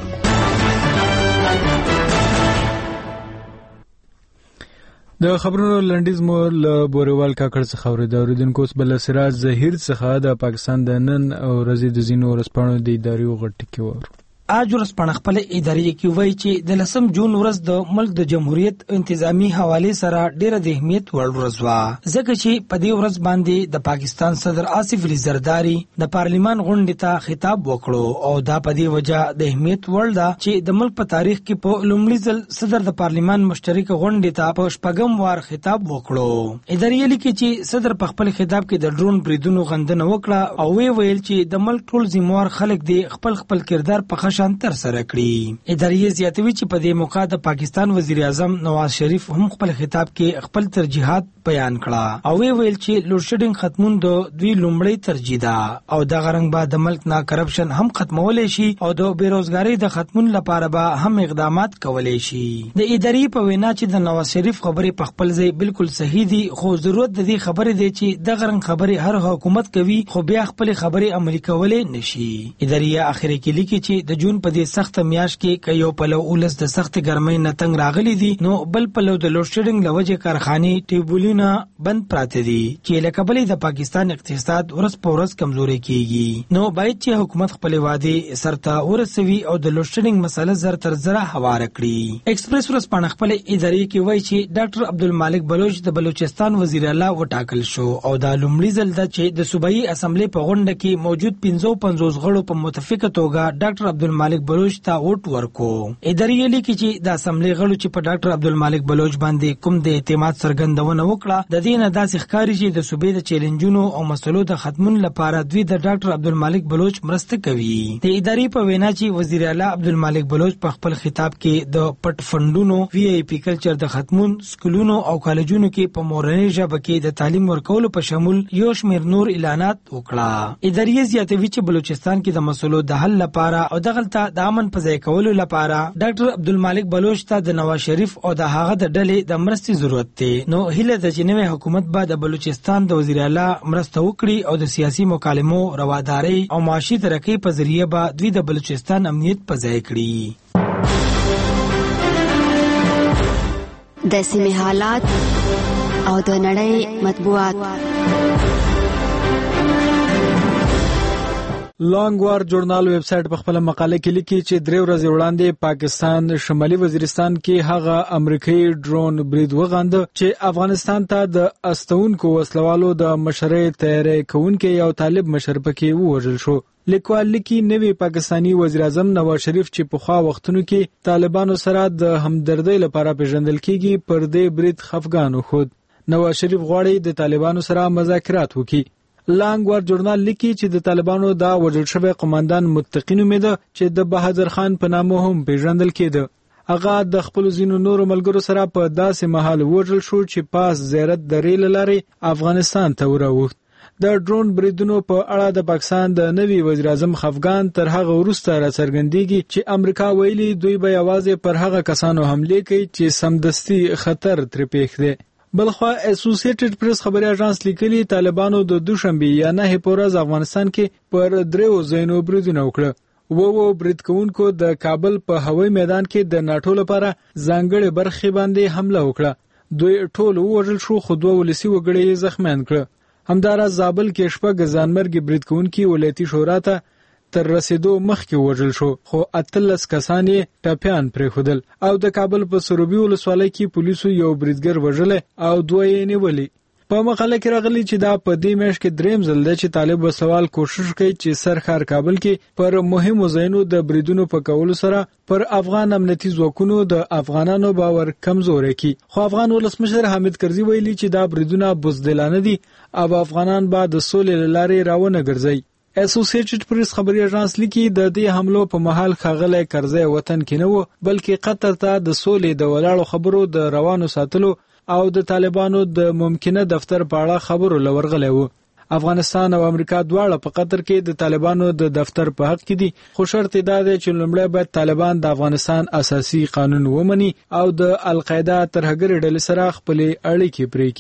د خبرونو لنډیز مو له بوریوال کاکړ څخه اوریدل. اوریدونکو اوس بل سراج ظهیر څخه د پاکستان د نن او ورځې د ځینو ورځپاڼو د اداري غټ کې ور آج ورځپاڼه خپل اداري کې وایي چې د لسم جون ورځ د ملک د جمهوریت انتظامی حواله سره ډېر د اهمیت وړ ورځ وه ځکه چې په دې ورځ باندې د پاکستان صدر آصف علي زرداری د پارلیمان غونډې ته خطاب وکړو او دا په دې وجه د اهمیت وړ ده چې د ملک په تاریخ کې په لومړي ځل صدر د پارلیمان مشترک غونډې ته په شپږم وار خطاب وکړو. اداري لیکي چې صدر په خپل خطاب کې د ډرون بریدونو غندنه وکړه او وی ویل چې د ملک ټول ذمہوار خلک دی خپل خپل کردار په خشن تر سره کړی. اداري زیاتوي چې په دې موقع د پاکستان وزیر اعظم نواز شریف هم خپل خطاب کې خپل ترجیحات بیان کړه او وی ویل چې لوډ شیډینګ ختمون د دوی لومړی ترجیح ده او د غرنګ بعد د ملک نا کرپشن هم ختمول شي او د بیروزګاری د ختمون لپاره به هم اقدامات کولای شي. د اداري په وینا چې د نواز شریف خبرې په خپل ځای بالکل صحیح دي خو ضرورت د دې خبرې دی چې د غرنګ خبرې هر حکومت کوي خو بیا خپل خبرې عملي کولای نشي. اداري اخر کې لیکي چې د جون په دې سخت میاش کې کيو په لو ولس د سخت ګرمۍ نه تنگ راغلي دي نو بل په لو د لوډ شیډینګ لوجه کارخانه ټیبولینا بند پراته دي چې لکه بلې د پاکستان اقتصاد ورځ په ورځ کمزوري کیږي نو باید چې حکومت خپل وعده سرته ورسوي او د لوډ شیډینګ مسله زر تر زره هواره کړي. ایکسپریس ورځپاڼه خپل اداري کې وایي چې ډاکټر عبدالمالک بلوچ د بلوچستان وزیر اعلی وټاکل شو او دا لومړي ځل ده چې د صوبایي اسمبلی په غونډه کې موجود پنځه پنځوس غړو په متفقه توګه ډاکټر عبدالمالک عبدالمالک بلوچ ته ووټ ورکو. ادارې لیکي چې د اسمبلی غړو چې په ډاکټر عبدالمالک بلوچ باندې کوم د اعتماد څرګندونه وکړه د دې نه داسې ښکاري چې د صوبې د چیلنجونو او مسلو د ختمون لپاره دوی د ډاکټر عبدالمالک بلوچ مرسته کوي. د ادارې په وینا چې وزیر اعلی عبدالمالک بلوچ په خپل خطاب کې د پټ فندونو وی آی پی کلچر د ختمون سکولونو او کالجونو کې په مورنۍ ژبه کې د تعلیم ورکولو په شمول یو شمېر نور اعلانات وکړه. ادارې زیاتوي چې بلوچستان کې د مسلو د حل لپاره او دغلته د امن په ځای کولو لپاره ډاکټر عبدالمالک بلوچ ته د نواز شریف او د هغه د ډلې د مرستې ضرورت دی. نو هیله ده چې نوی حکومت به د بلوچستان د وزیر اعلی مرسته وکړي او د سیاسي مکالمو رواداري او معاشي ترقۍ په ذریعه به دوی د بلوچستان امنیت په ځای کړي. د سیمې حالات او د نړۍ مطبوعات. لانګ وار ژورنال ویب سټ په خپل مقاله کې لیکي چې درې ورځې وړاندې پاکستان شمالي وزیرستان کې هغه امریکایي ډرون برید وغانده چې افغانستان ته د استونکو وسلوالو د مشرۍ تیاری کوونکي یو طالب مشر پکې ووژل شو. لیکوال لیکي نوی پاکستانی وزیر اعظم نواز شریف چې په خوا وختونو کې طالبانو سره د همدردۍ لپاره پیژندل کیږي پر دې برید خفګان وخود. نواز شریف غواړي د طالبانو سره مذاکرات وکړي. لانګ وار ژورنال لیکي چې د طالبانو دا وژل شوی قوماندان متقی نومیده چې د بهادر خان په نامه هم پیژندل کېده. هغه د خپل ځینو نورو ملګرو سره په داسې مهال وژل شو چې پاس زیارت درې له لارې افغانستان ته وراوښت. د ډرون بریدونو په اړه د پاکستان د نوي وزیر اعظم خفګان تر هغه وروسته راڅرګندېږي چې امریکا ویلي دوی به یوازې پر هغه کسانو حمله کوي چې سمدستي خطر ترې پېښ دی. بلخوا اسوسییټډ پریس خبري اژانس لیکلي طالبانو د دوشنبه یا نه پورز افغانستان کې پر دریو ځایونو بریدونه وکړه. وو برید کوونکو د کابل په هوایي میدان کې د ناټو لپاره ځانګړي برخې باندې حمله وکړه. دوی ټول وژل شو خو دوه ولسی وګړي زخمیان کړه. همداراز زابل کې شپږ ځانمرګي برید کوونکي ولایتي شورا ته تر رسیدو مخکې وژل شو خو اتلس کسان یې ټپیان پرېښودل او د کابل په سروبي ولسوالۍ کې پولیسو یو بریدګر وژلی او دوه یې نیولي. په مقاله کې راغلی چې دا په دې میاشت کې دریم ځل دی چې طالب وسوال کوشش کوي چې سرخار کابل کې پر مهمو ځایونو د بریدونو په کولو سره پر افغان امنیتي ځواکونو د افغانانو باور کمزوري کړي. خو افغان ولسمشر حامد کرزي ویلي چې دا بریدونه بزدلانه دي او افغانان به د سولې له لارې راونه ګرځي. اسوسییټډ پریس خبري اژانس لیکي د دې حملو په محل خغله کرزي وطن کې نه و بلکې قطر ته د سولې د ولاړو خبرو د روانو ساتلو او د طالبانو د ممکنه دفتر په اړه خبرو لورغلی وو. افغانستان او امریکا دواړه په قطر کې د طالبانو د دفتر په حق کې دي خو شرط دا دی چې لومړی باید طالبان د افغانستان اساسي قانون ومني او د القاعده ترهګر ډلې سره خپل اړیکې پرې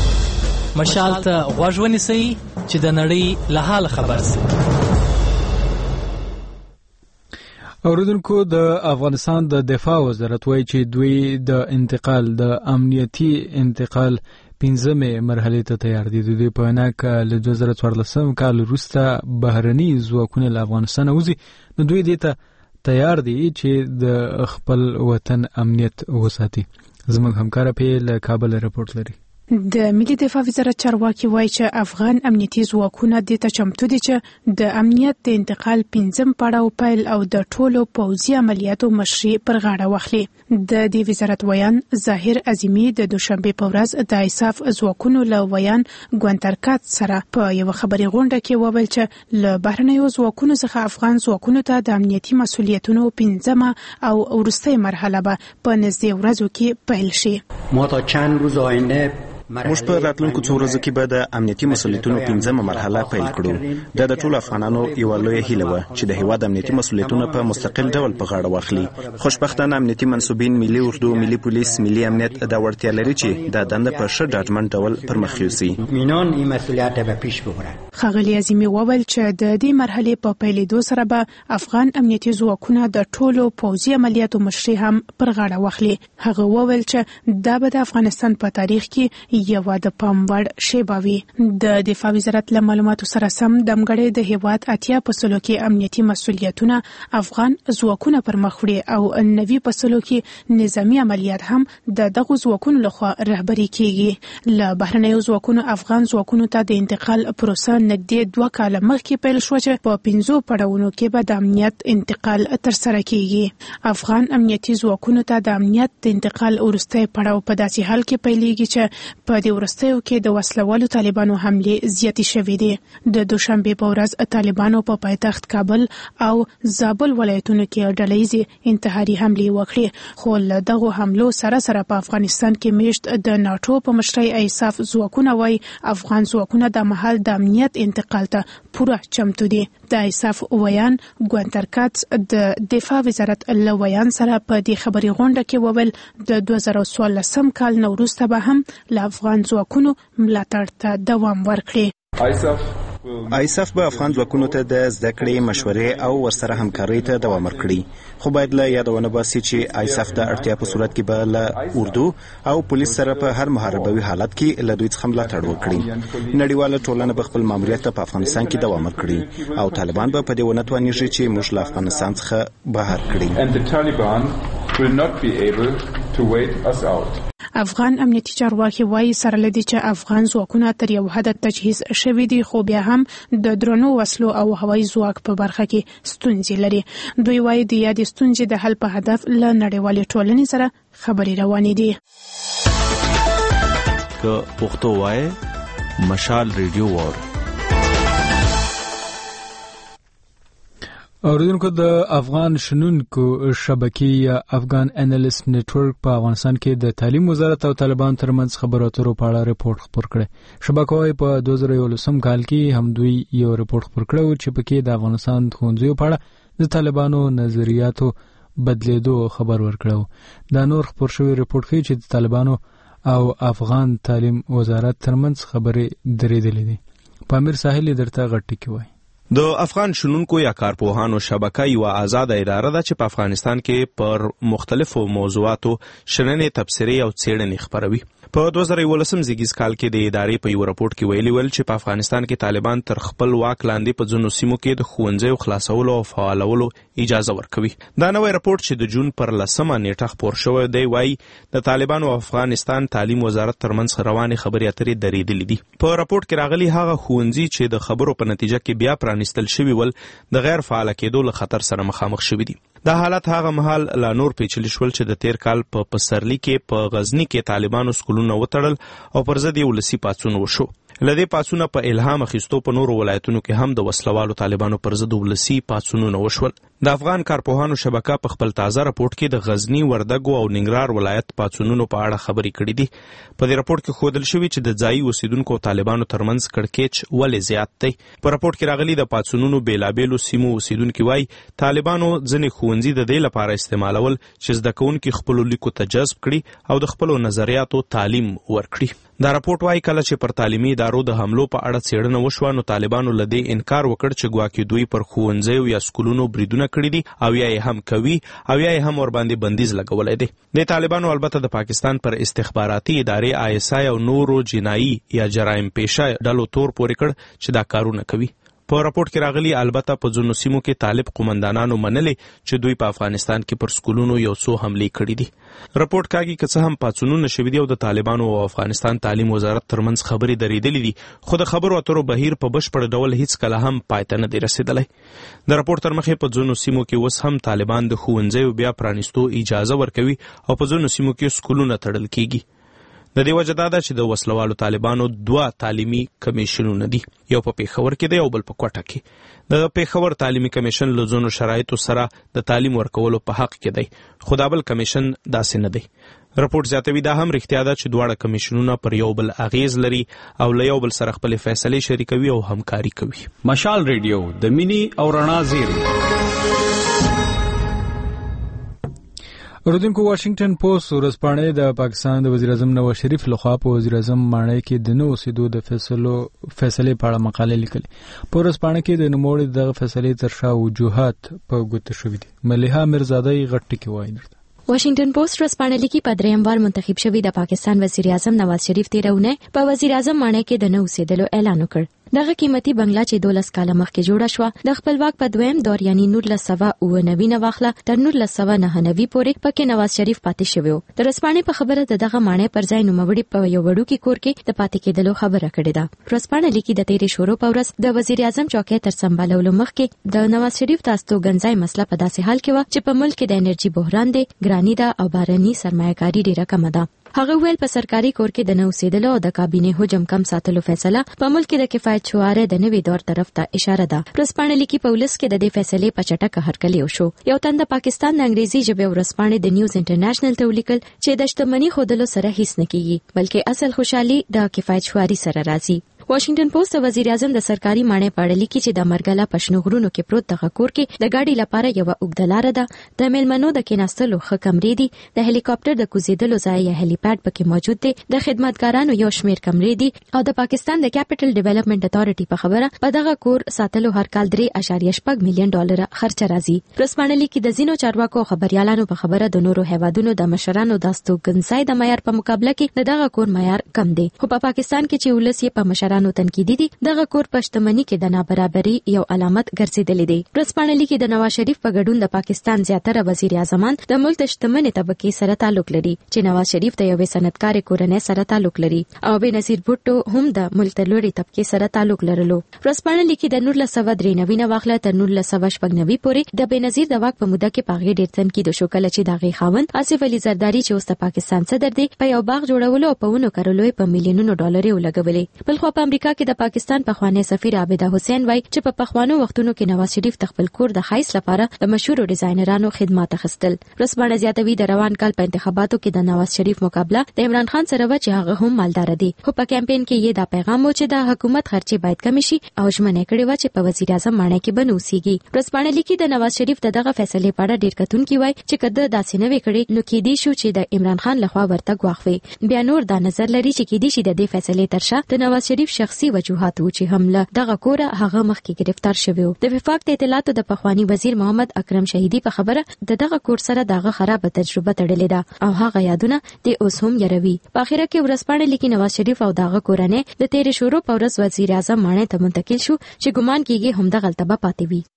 کړي. مشال ته غوږ ونیسئ چې د نړۍ له حال خبر شئ. اوریدونکو د افغانستان د دفاع وزارت وایي چې دوی د انتقال د امنیتي انتقال پنځمې مرحلې ته تیار دي. د دوی په وینا که له دوه زره څوارلسم کال وروسته بهرني ځواکونه له افغانستانه وځي نو دوی دې ته تیار دي چې د خپل وطن امنیت وساتي. زموږ همکار په له کابل رپورټ لري. د ملي دفاع وزارت چارواکي وایي چې افغان امنیتي ځواکونه د ته چمتو دي چې د امنیت د انتقال پنځم پړاو پیل او د ټولو پوځي عملیاتو مشري پر غاړه واخلي. د دې وزارت ویان ظاهر عظیمی د دوشنبه په ورځ د ایساف ځواکونو له ویان ګوانترکات سره په یو خبري غونډه کې وویل چې له بهرنیو ځواکونو څخه افغان ځواکونو ته د امنیتي مسولیتونو پنځمه او وروستۍ مرحله به په نږدې ورځو کې پیل شي. ما تا چند روز آینده موږ په راتلونکو څو ورځو کې به د امنیتي مسولیتونو پنځمه مرحله پیل کړو. دا د ټولو افغانانو یوه لویه هیله وه چې د هیواد امنیتي مسولیتونه په مستقل ډول په غاړه واخلي. خوشبختانه امنیتي منصوبین، ملي اردو، ملي پولیس، ملي امنیت دا وړتیا لري چې دا دنده په ښه ډاډمن ډول پر مخ یوسي. مینان این مسئولیت به پیش ببرند. ښاغلي عظیمی وویل چې د دې مرحلې په پیلېدو سره به افغان امنیتي ځواکونه د ټولو پوځي عملیاتو مشري هم پر غاړه واخلي. هغه وویل چې دا به د افغانستان په تاریخ کې یو د پام وړ شیبه وي. د دفاع وزارت له معلوماتو سره سم د مګړې د هیواد اتیا فصلو کې امنیتي مسولیتونه افغان ځواکونه پر مخ وړي او نوي فصلو کې نظامی عملیات هم د دغه ځواکونو لخوا رهبري کیږي. له بهرنیو ځواکونو افغان ځواکونو ته د انتقال پروسه نږدې دوه کاله مخکې پیل شوه چې په پنځو پړاوونو کې به د امنیت انتقال ترسره کیږي. افغان امنیتي ځواکونو ته د امنیت د انتقال وروستی پړاو په داسې حال کې پیلېږي چې په دې وروستیو کې د وسلوالو طالبانو حملې زیاتې شوې دي. د دوشنبې په ورځ طالبانو په پایتخت کابل او زابل ولایتونو کې ډلهییزې انتحاري حملې وکړې، خو له دغو حملو سره سره په افغانستان کې میشت د ناټو په مشرۍ ایساف ځواکونه وایي افغان ځواکونه د مهال د امنیت انتقال ته پوره چمتو دي. د ایساف ویان ګوانتر کاتس د دفاع وزارت له ویان سره په دې خبري غونډه کې وویل د دوه زره څوارلسم کال نه وروسته به هم له افغان ځواکونو ملاتړ ته دوام ورکړي. ایساف به افغان ځواکونو ته د زده کړې مشورې او ورسره همکارۍ ته دوام ورکړي، خو باید له یادونه باسي چې ایساف د اړتیا په صورت کې به له اردو او پولیس سره په هر محاربوي حالت کې له دوی څخه ملاتړ وکړي. نړیواله ټولنه به خپل ماموریت په افغانستان کې دوام ورکړي او طالبان به په دې ونه توانیږي چې موږ له افغانستان څخه بهر کړي. افغان امنیتي چارواکي وایي سره لدی چې افغان ځواکونه تر یو حد تجهیز شوي دي، خو بیا هم د درنو وسلو او هوایي ځواک په برخه کې ستونزې لري. دوی وایي د یادې ستونزې د حل په هدف له نړیوالې ټولنې سره خبرې روانې دي. که پښتو وایي مشال ریډیو وور. اوریدونکو د افغان شنونکو شبکې یا افغان انالیست نتورک په افغانستان کې د تعلیم وزارت او طالبان ترمنځ خبرو اترو په اړه ریپورت خپور کړی. شبکه وايي په دوه زره یولسم کال کې هم دوی یو ریپورت خپور کړی چې پکې د افغانستان ښوونځیو په اړه د طالبانو نظریاتو بدلیدو خبر ورکړو. دا نور خپور شوی ریپورت ښیي چې د طالبانو او افغان تعلیم وزارت ترمنځ خبرې درېدلې دي. پامیر ساحل درته غټ ټکی وایي. د افغان شنونکو یا کارپوهانو شبکه یو آزاد اداره ده چې په افغانستان کې پر مختلفو موضوعاتو شننې، تبصرې او څېړنې خپروي. په دوه زره یولسم زیږیز کال کې د ادارې په یو راپورټ کې ویلي ول چې په افغانستان کې طالبان تر خپل واک لاندې په ځینو سیمو کې د ښوونځیو خلاصولو او فعالولو اجازه ورکوي. دا نوی راپورټ چې د جون پر لسمه نیټه خپور شوی دی وایي د طالبانو او افغانستان تعلیم وزارت ترمنځ روانې خبرې اترې درېدلې دي. په راپورټ کې راغلي هغه ښوونځي چې د خبرو په نتیجه کې بیا پرانیستل شوي ول د غیر فعال کېدو له خطر سره مخامخ شوي دي. دا حالت هغه مهال لا نور پیچلي شول چې د تیر کال په پسرلي کې په غزني کې طالبانو سکولونه وتړل او پر ضد یو ولسي پاڅون وشو. لدې پاڅونه په الهام اخیستو په نورو ولایتونو کې هم د وسلوالو طالبانو پر ضد ولسي پاڅونونه وشول. د افغان کارپوهانو شبکه په خپل تازه راپورټ کې د غزني، وردګو او ننګرهار ولایت پاڅونونو په اړه خبرې کړې دي. په دې راپورټ کې ښودل شوي چې د ځایي اوسیدونکو او طالبانو ترمنځ کړکېچ ولې زیات دی. په راپورټ کې راغلي د پاڅونونو بېلابېلو سیمو اوسیدونکي وایي طالبانو ځینې ښوونځي د دې لپاره استعمالول چې زده کوونکي خپلو لیکو ته جذب کړي او د خپلو نظریاتو تعلیم ورکړي. دا راپورټ وایي کله چې پر تعلیمي ادارو د حملو په اړه څېړنه وشوه نو طالبانو له دې انکار وکړ چې ګواکې دوی پر ښوونځیو یا سکولونو بریدونه کړي دي او یا یې هم کوي او یا یې هم ورباندې بندیز لګولی دی. د طالبانو البته د پاکستان پر استخباراتي ادارې آی اس آی او نورو جنایي یا جرایم پیشه ډلو تور پورې کړ چې دا کارونه کوي. په راپورټ کې راغلي البته په ځینو سیمو کې طالب قومندانانو منلي چې دوی په افغانستان کې پر سکولونو یو څو حملې کړي دي. راپورټ کاږي که څه هم پاڅونونه شوي دي او د طالبانو او افغانستان تعلیم وزارت ترمنځ خبرې درېدلې دي، خو د خبرو اترو بهیر په بشپړ ډول هیڅ کله هم پای ته نه دی رسېدلی. د راپورټ تر مخې په ځینو سیمو کې اوس هم طالبان د ښوونځیو بیا پرانیستو اجازه ورکوي او په ځینو سیمو کې سکولونه تړل کېږي. د دې وجه دا ده چې د وسلوالو طالبانو دوه تعلیمي کمیشنونه دي، یو په پېښور کې دی او بل په کوټه کې. د پېښور تعلیمي کمیشن له ځینو شرایطو سره د تعلیم ورکولو په حق کې دی، خو دا بل کمیشن داسې نه دی. راپورټ زیاتوي دا هم رښتیا ده چې دواړه کمیشنونه پر یو بل اغیز لري او له یو بل سره خپلې فیصلې شریکوي او همکاري کوي. مشال ریډیو د مینی او رڼا زیری. اوریدونکو واشنگټن پوسټ ورځپاڼې د پاکستان د وزیر اعظم نواز شریف لخوا په وزیر اعظم ماڼۍ کې د نو اوسېدو د فیصلو فیصلې په اړه مقالې لیکلې. په ورځپاڼه کې د نوموړي دغه فیصلې تر شا وجوهات په ګوته شوي دي. ملیحه میرزادی غټ ټکی وایي. واشنگټن پوسټ ورځپاڼه لیکي په دریم وار منتخب شوی د پاکستان وزیر اعظم نواز شریف تیرونه په وزیر اعظم مانه کې د نو اوسېدلو اعلان وکړ. دغه قیمتي بنگلا چې دولس کاله مخکې جوړه شو د خپلواک په دویم دور یعنی نولس سوه اوه نوي نه واخله تر نولس سوه نهه نوي پورې پکې نواز شریف پاتې شوی و. د ورځپاڼې په خبره د دغه مانه پر ځای نوموړي په یو وړوکي کور کې د پاتې کېدلو خبره کړې ده. ورځپاڼه لیکي د تیرې شورو په ورځ د وزیر اعظم چوکۍ تر سمبالولو مخکې د نواز شریف تاسو ګنځای مسله په داسې حال کې و چې په ملک کې د انرژي بحران دی، ګرانی ده او بارني سرمایه‌کاري ډیره کمه ده. هغه ویل په سرکاري کور کې د نو اوسېدلو او د کابینه حجم کم ساتلو فیصله په ملک کې د کفایت شواره د نوي دور طرف ته اشاره ده. ورځپاڼه لیکي په ولس کې د دې فیصلې په چټکه هرکلی وشو. یو تن د پاکستان د انګریزي ژبې ورځپاڼې د نیوز انټرنیشنل ته ولیکل چې د شتمنۍ خودلو سره هیڅ نه کیږي بلکې اصل خوشحالي د کفایت شواري سره راځي. واشنگټن پوسټ د وزیر اعظم د سرکاري مانې په اړه لیکي چې د مرګلا پښنو غرونو کې پروت دغه کور کې د ګاډي لپاره یو اوږده لار ده، د میلمنو د کېناستلو ښه کمرې دي، د هلیکاپټر د کوزیدلو ځای یا هلیپاډ پکې موجود دی، د خدمتګارانو یو شمیر کمرې دي او د پاکستان د کیپټل ډیولپمنٹ اتھارټي په خبره په دغه کور ساتلو هر کال درې اشاریه شپږ میلیون ډالر خرچ راځي. ورځپاڼه لیکي د ځینو چارواکو خبريالانو په خبره د نورو هیوادونو د مشرانو د استوګنځای د معیار په مقابله کې دغه کور معیار کم دی، خو په پاکستان کې چې ولس یې په مشرانو تنقیدي دي دغه کور په شتمنۍ کې د نابرابرۍ یو علامت ګرځیدلی دی. ورځپاڼه لیکي د نواز شریف په ګډون د پاکستان زیاتره وزیر اعظمان د ملک د شتمنۍ طبقې سره تعلق لري چې نواز شریف د یوې صنعتکار کورنۍ سره تعلق لري او بېنظیر بوټو هم د ملک د لوړې طبقې سره تعلق لرلو. ورځپاڼه لیکي د نولس سوه درې نوي نه واخله تر نولس سوه شپږ نوي پورې د بېنظیر د واک په موده کې په هغې ډېر تنقید وشو کله چې د هغې خاوند آصف علي زرداري چې اوس د پاکستان صدر دی په یو باغ جوړولو او په ونو کرلو په میلیونونو ډالر ولګولې. بلخوا په امریکا کې د پاکستان پخوانی سفیر عابده حسین وایي چې په پخوانو وختونو کې نواز شریف د خپل کور د ښایست لپاره د مشهورو ډیزاینرانو خدمات اخیستل. ورځپاڼه زیاتوي د روان کال په انتخاباتو کې د نواز شریف مقابله د عمران خان سره و چې هغه هم مالدار دی، خو په کمپاین کې یې دا پیغام و چې د حکومت خرچې باید کم شي او ژمنه کړې و چې په وزیر اعظم مانه کې به نوسیږي. ورځپاڼه لیکي د نواز شریف د دغه فیصلې په اړه ډېر کتونکي وایي چې کده داسې نه وي کړې نو کېدی شو چې د عمران خان لخوا ورته غواخوي. بیا نور دا نظر لري چې کېدی شي د دې فیصلې ترشا د نواز شریف شخصي وجوهات و چې حمله دغه کوره هغه مخکې گرفتار شوی و. د وفاق د اطلاعاتو د پخوانی وزیر محمد اکرم شهیدی په خبره د دغه کور سره دغه خراب تجربه تړلې ده او هغه یادونه د اوس هم یروي. په اخر کې ورځپاڼه لیکي نواز شریف او دغه کورنۍ د تیرې شورو په ورځ وزیر اعظم مانه ته منتقل شو چې ګمان کیږي هم دغه غلطه پاتې وي.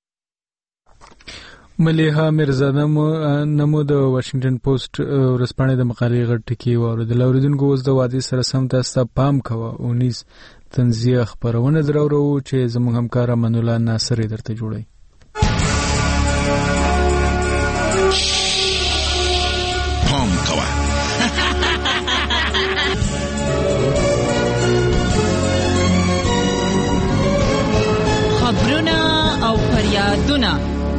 ملیحه میرزاده نمو د واشنگټن پوسټ ورځپاڼې د مقالې غټ ټکی واوریدل. اوریدونکو اوس د وادي سره سم تاسو پام کوه اونیس تنزیه خبرونه درورو چې زموږ همکار امان الله ناصر درته جوړي. پام کوه خبرونه او فریادونه.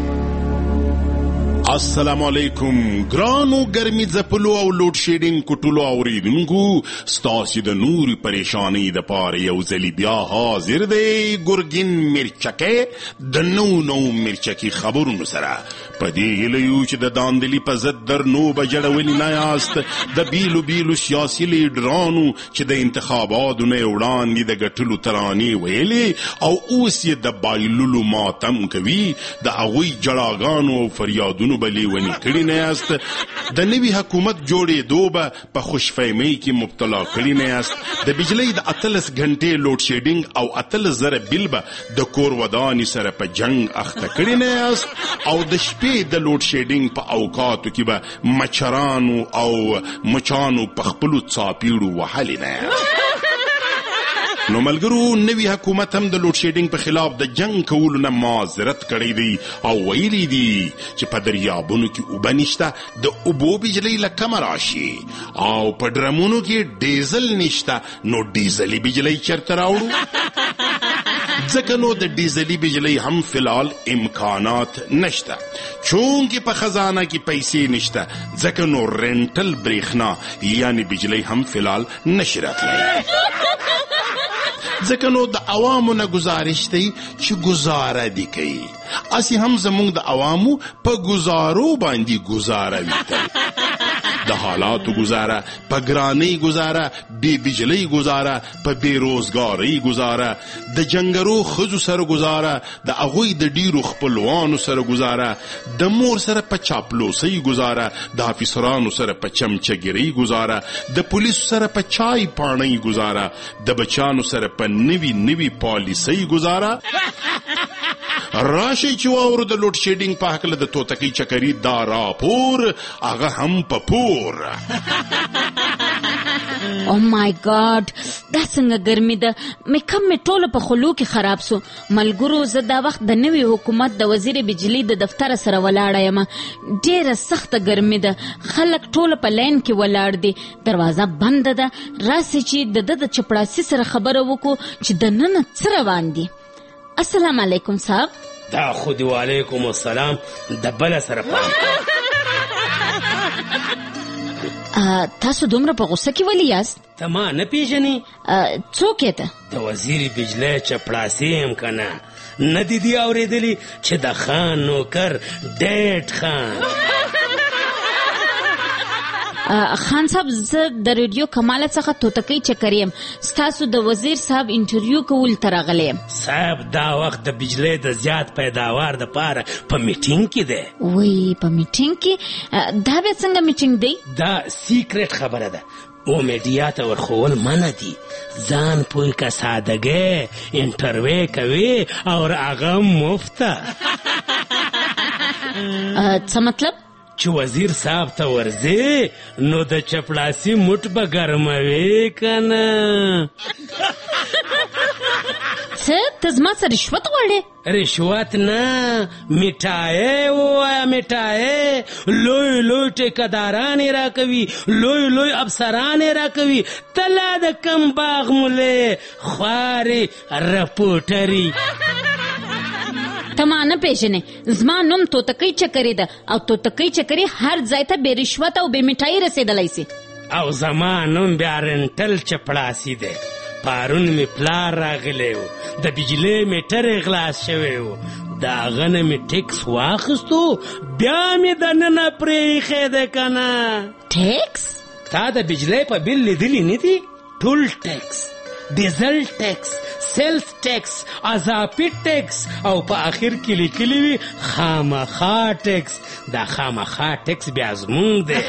السلام علیکم ګرانو ګرمي ځپلو او لوډ شیډینګ کوټلو اوریدونکو ستاسو د نور پریشانی د پاره یو ځلی بیا حاضر دی ګورګین مرچکه د نو نو مرچکی خبرونو سره په دې هیلو چې د داندلی په ضد در نو بجړولې نه یاست د بیلو بیلو سیاسي لیډرانو چې د انتخاباتو نه وړاندې د ګټلو ترانې ویلې او اوس یې د بایللو ماتم کوي د هغوی جړاګانو او فریادونو بلی ونی کړی نه یاست د نوي حکومت جوړې دوبه په خوشفهمۍ کې مبتلا کړی نه یاست د بجلی د اتلس غنټې لوډ شیډینګ او اتلس زره بیل به د کور ودانی سره په جنگ اخته کړی نه یاست او د شپې د لوډ شیډینګ په اوقاتو کې به مچرانو او مچانو په خپلو څاپیړو وهلې نه یاست. نو ملګرو نوی حکومت هم د لوډ شیډینګ په خلاف د جنگ کولو نه معذرت کړی دی او ویلی دی چې په دریابونو کې اوبه نشته د اوبو بجلی له کمه راشي او په ډرمونو کې ډیزل نشته نو ډیزلي بجلی چرته راوړو ځکه نو د ډیزلي بجلی هم فلال امکانات نشته چون کې په خزانه کې پیسې نشته ځکه نو رینټل بریښنا یعنی بجلی هم فلال نشي راتلی ځکه نو د عوامو نه گزارش دی چې گزاره دی کوي اسی هم زمونږ د عوامو په گزارو باندې گزاره وي د حالاتو گزاره، په ګرانۍ گزاره، بې بجلۍ گزاره، په بې روزګارۍ گزاره، د جنګرو ښځو سره گزاره، د هغوی د ډیرو خپلوانو سره گزاره، د مور سره په چاپلوسۍ گزاره، د افیسرانو سره په چمچګرۍ گزاره، د پولیسو سره په چای پاڼۍ گزاره، د بچانو سره په نوي نوي پالیسۍ گزاره. راشي چې واورو د لوډ شیډینګ په هکله د توتکۍ چکري دا راپور، هغه هم په پور. او مای ګاډ، دا څنګه ګرمي ده؟ میکم مې ټوله په خلو کې خراب سو. ملګرو، زه دا وخت د نوي حکومت د وزیر بجلی د دفتر سره ولاړه یم. ډیره سخته ګرمي ده، خلک ټوله په لاین کې ولاړ دي، دروازه بنده ده. راسي چې د ده د چپړاسي سره خبره وکړو چې د ننه څه روان دي. السلام علیکم صاحب. دا خو دی وعلیکم السلام د بله سره پام. تاسو دومره په غوسه کې ولې یاست؟ ته ما نه پیژنې؟ څوک یې ته؟ د وزیر بجلی چپړاسي یم که نه؟ نه دي دي اورېدلي چې د خان نوکر ډیټ خان. خان صاحب، زه د ریډیو کماله څخه توتکۍ چکر یم. ستاسو د وزیر صاحب انټرویو کول ته راغلی یم. صاحب دا وخت د بجلی د زیات پیداوار دپاره په میټینګ کې دی. وی په میټینګ کې؟ دا بیا څنګه میټینګ دی؟ دا سیکرټ خبره ده، او میډیا ته ورښول منع دي. ځان پوی که سادګۍ انټرویو کوي او هغه مفته. څه مطلب؟ چې وزیر صاحب ته ورځې نو د چپړاسي موټ به ګرموي که نه؟ څه؟ ته زما څه رشوت غواړې؟ رشوت نه، میټایې ووایه، میټایې. لوی لوی ټیکهداران یې راکوي، لوی لوی افسران یې راکوي. ته لا د کم باغ مولې خوارې رپوټري. ته ما نه پیژنې. زما نوم توتکۍ چکري ده او توتکۍ چکري هر ځای ته بې رشوت او بې میټایي رسېدلی سي. او زما نوم بیا رنټل چپړاسي دی. پارون مې پلار راغلی و، د بجلی میټر یې غلاس شوی و، د هغه نه مې ټیکس واخیستو، بیا مې دننه پرېښی دی که نه. ټیکس؟ تا د بجلی په بل لیدلی نه دي؟ ټول ټیکس، ډیزل ټیکس، سیلز ټیکس، اضافي ټیکس، او په آخر کې لیکلي وي خامخا ټیکس. دا خامخا ټیکس بیا زمونږ دی.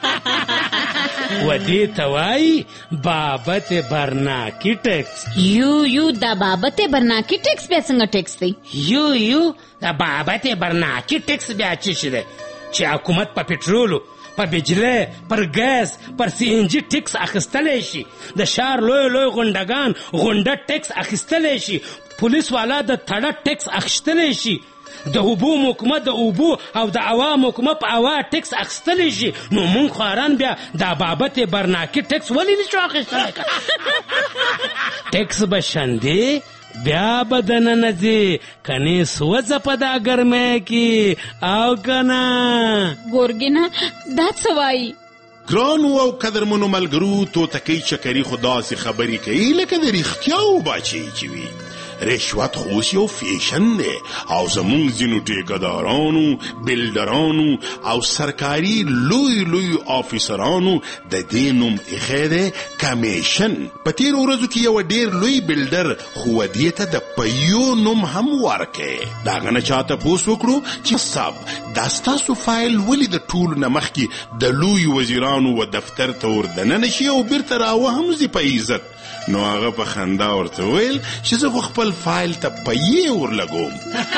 و دې ته وایي بابت برناکي ټیکس. یو یو دا بابت برناکي ټیکس بیا څنګه ټیکس دی؟ یو یو دا بابت برناکي ټیکس بیا څه شی دی؟ چې حکومت په پټرولو، په بجلی، پر ګاز، پر سی ان جي ټیکس اخیستلی شي. د ښار لوی لوی غونډګان غونډه ټیکس اخیستلی شي. پولیس والا د تړه ټیکس اخیستلی شي. د اوبو محکمه د اوبو او د هوا محکمه په هوا ټیکس اخیستلی شي. نو مونږ خواران بیا دا بابت برناکي ټیکس ولې نشو اخیستلی؟ ټیکس به شندې بیا به دننه ځي، کنې سوځه په دا ګرمۍ کې او که نه؟ ګورګینه دا څه وایي؟ ګرانو او قدرمنو ملګرو، توتکۍ چکري خو داسې خبرې کوي لکه د رښتیاو باچۍ چې وي. رشوت خوش یو فیشن دی او زمونږ ځینو ټیکهدارانو، بلډرانو او سرکاري لوی لوی آفیسرانو د دې نوم ایښی دی کمیشن. په تېرو ورځو کې یو ډېر لوی بلډر خودیې ته د پیو نوم هم ورکړی. د هغه نه چا تپوس وکړو چې صاحب دا ستاسو فایل ولې د ټولو نه مخکې د لوی وزیرانو و دفتر ته وردننه شي او بیرته راوهمځي په عزت؟ نو هغه په خندا ورته ویل چې زه خو خپل فایل ته پیې ورلګوم.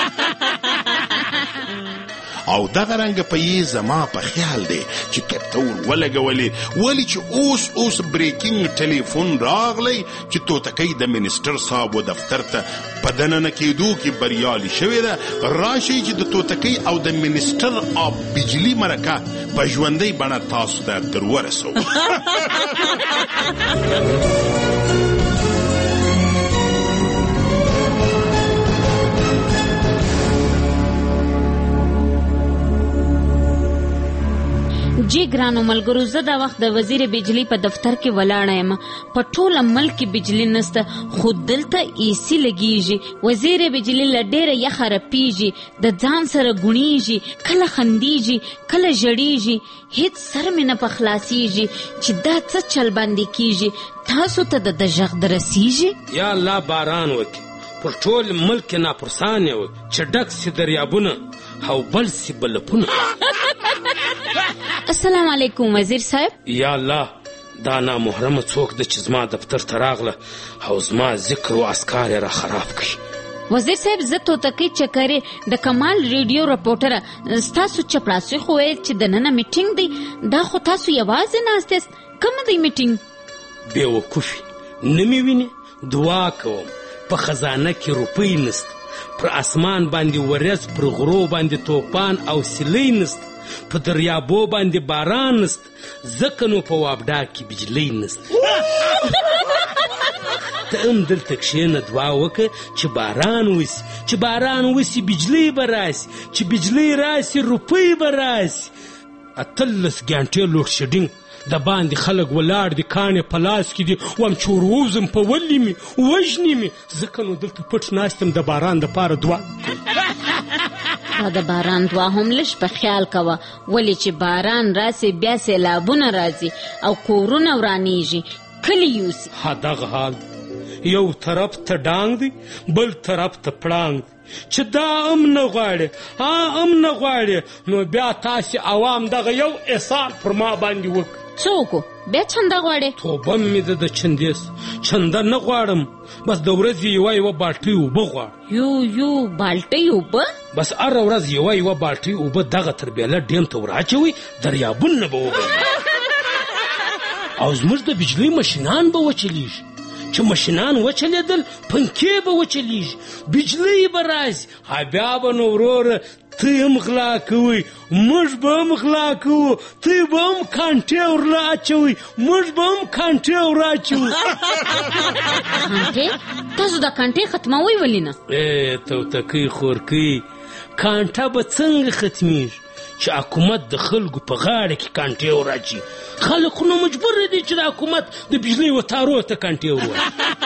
او دغه رنګه پیې زما په خیال دی چې کپته ور ولګولې، ولې چې اوس اوس بریکینګ ټلیفون راغلی چې توتکۍ د منسټر صاحب و دفتر ته په دننه کېدو کې بریالي شوې ده. راشئ چې د توتکۍ او د منسټر آف بجلی مرکه په ژوندۍ بڼه تاسو ته در ورسوو. جی ګرانو ملګرو زه دا وخت د وزیر بجلی په دفتر کې ولاړه یم. په ټوله ملک کې بجلی نسته خو دلته ایسی لګیږي. وزیر بجلی له ډېره یخه رپیږي، د ځان سره ګونیږي، کله خندیږي کله ژړیږي. هیڅ سر مې نه په خلاصیږي چې دا څه چل باندې کیږي. تاسو ته د غږ درسیږي؟ یا الله باران وکړي پر ټول ملک کې ناپرسان یې وکړي چې ډک سي دریابونه او بل سي بلپونه. السلام علیکم وزیر صاحب. یا الله دا نامحرمه څوک ده چې زما دفتر ته راغله او زما ذکر و اسکار یې را خراب کړي. وزیر صاحب زه توتکۍ چکرې د کمال ریډیو رپورټره ستاسو چپړاسي خو ویل چې د ننه میټینګ دی، دا خو تاسو یوازې ناست یاست. کومه دی میټینګ؟ بیوقوفي نه مې وینې. دعا کوم په خزانه کې روپۍ نست، پر اسمان باندې ورځ، پر غرو باندې توپان او سیلۍ نست، په دریابو باندې باران نست، ځکه نو په وابډا کې بجلی نست. ته هم دلته کښېنه دعا وکړه چې باران وسي، چې باران وسي بجلی به راسي، چې بجلی راسي روپۍ به راسي. اتلس ګانټې لوډ شیډینګ د باندې خلک ولاړ دي، کاڼې په لاس کې دي، وم چې وروزم په ولي مې وژني مې، ځکه نو دلته پټ ناست یم د باران دپاره دعا. دا د باران دعا هم لږ په خیال کوه، ولې چې باران راسي بیا سیلابونه راځي او کورونه ورانیږي، کلي یوسي. دغه حال یو طرف ته ډانګ دی بل طرف ته پړانګ دی، چې دا هم نه غواړي ها هم نه غواړي، نو بیا تاسې عوام دغه یو احسان پر ما باندې وکړه. څوک بیا چنده غواړي؟ توبه مې ده د چندې چنده نه غواړم، بس د ورځې یوه یوه بالټۍ اوبه غواړم. یو یو بالټۍ اوبه؟ بس هره ورځ یوه یوه بالټۍ اوبه دغه تربیله ډیم ته وراچوئ، دریابونه به وبهیږي او زموږ د بجلۍ ماشینان به وچلیږي. چې ماشینان وچلیدل پنکې به وچلیږي، بجلی به راسي، بیا به نو وروره ته هم غلا کوئ، موږ به هم غلا کوو، ته به هم کانټې ورله اچوئ، موږ به هم کانټې ور اچوو. کانټې؟ تاسو دا کانټې ختموئ ولې نه؟ ای توتکۍ خورکۍ، کانټه به څنګه ختمیږي چې حکومت د خلکو په غاړه کې کانټې ور اچي؟ خلک خو نو مجبور دي چې د حکومت د بجلۍ و تارو ته کانټې ور وړي.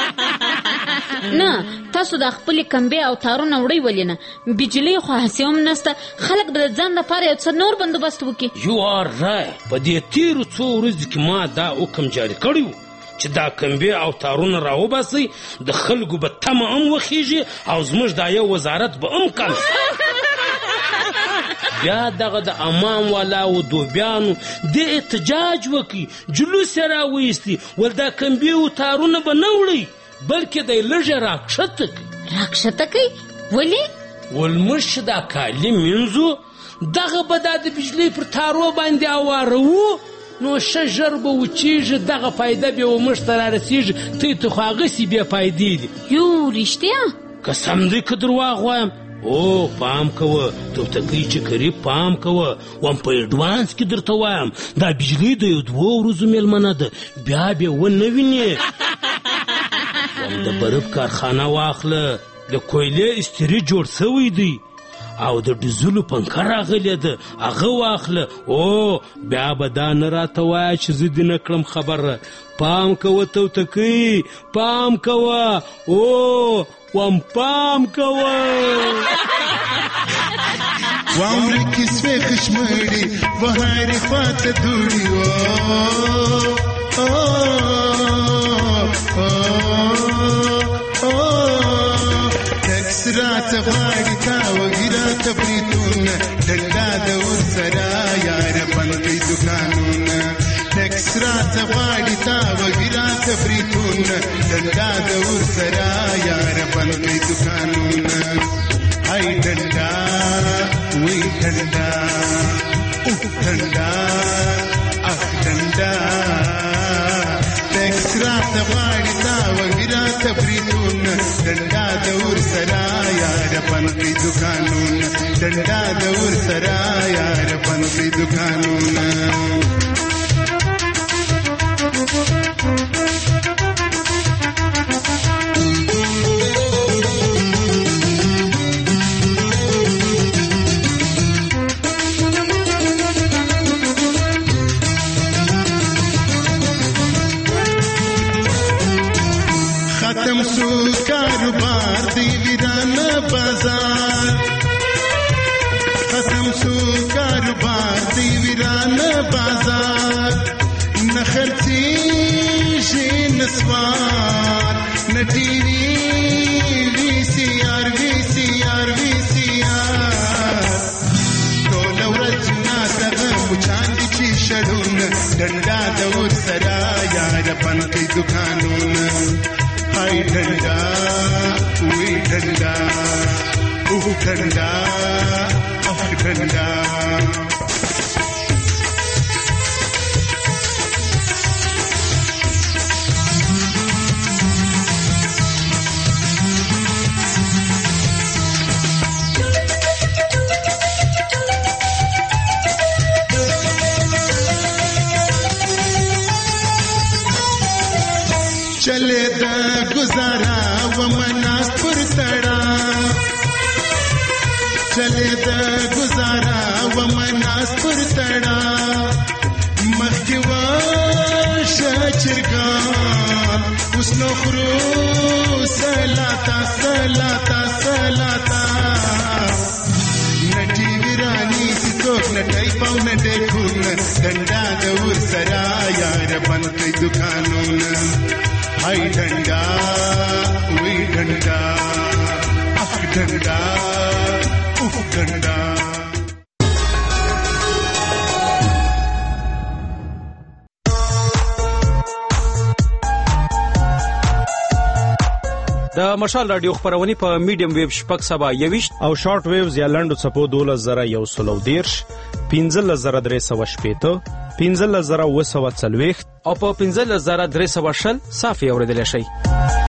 نه تاسو د خپلې کمبې او تارونه وړئ ولې نه؟ بجلۍ خو هسې هم نسته، خلک به د ځان لپاره یو څه نور بندوبست وکړي. یو آر رایټ. په دې تېرو څو ورځو کې ما دا حکم جاري کړی و چې دا کمبې او تارونه راوباسئ، د خلکو به تمه هم وخیږي او زموږ دا یو وزارت به هم کم شي. بیا دغه د امام والاو دوبیانو د احتجاج وکړي، جلوس یې راویستي، ول دا کمبې او تارونه به نه وړئ بلکې دی لږه راکښته کړي. راکښته کوي؟ ولې؟ ول موږ چې دا کالي مینځو دغه به دا د بجلۍ پر تارو باندې اواروو، نو ښه ژر به وچیږي، دغه فایده بیا و موږ ته رارسیږي، تی ته خو هغسې بې فایدې دي. یو رښتیا؟ قسم دی که درواغ وایم. او پام کوه توتکۍ چکري، پام کوه، وم په اډوانس کې درته وایم دا بجلۍ د یو دوو ورځو میلمنه ده، بیا بیا ونه وینې. وم د برب کارخانه واخله، د کویلې استري جوړ سوی دی او د ډیزلو پنکه راغلې ده، هغه واخله. او بیا به دا نه راته وایه چې زه دې نه کړم خبره. پام کوه توتکۍ، پام کوه. او وم پام کوه. واورې کې سوې خشمړې بهارې خواته دوړې و، ټکس راته غواړي تا وږي راته بریتونه، ډنډا د ورسره یاره بند کړئ دوکانونه. ټکس راته غواړي تا وږي راته بریتونه، ډنډا د ورسره یاره بند کړئ دوکانونه. هی ډنډا وی ډنډا اوه ډنډا اخ ډنډا. ټکس راته غواړي تا وږي راته بریتونه، ډنډا د ورسره یاره بند کړئ دوکانونه، ډنډا د ورسره یاره بند کړئ دوکانونه. ټي وي وی سي آر وی سي آر وی سي آر ټول ورځ ناڅه مچان دي چې شړون ډنډا د ور سره یار پن کې دکانونه هاي ډنډا وی ډنډا او ډنډا او ډنډا चले द गुजारा व मनास पर तड़ा चले द गुजारा व मनास पर तड़ा मखवा शचरगान उसनो खरो सलाता सलाता सलाता नटी विरानी सितोक नटाई पाव नटे खून डंडा दौर सरा यार बन के दुकानों हाय डंडा वही डंडा अफ डंडा उफ डंडा د مشال رادیو خبرونه په میډیم ویو شپږ سبا یويشت او شارټ ویوز یا لنډو چپو دوله زره یو سلو دیرش پنځل زره درې سو شپېته پنځل زره و سو څلوېښت او په پنځل زره درې سو شل صافي اوریدل شي.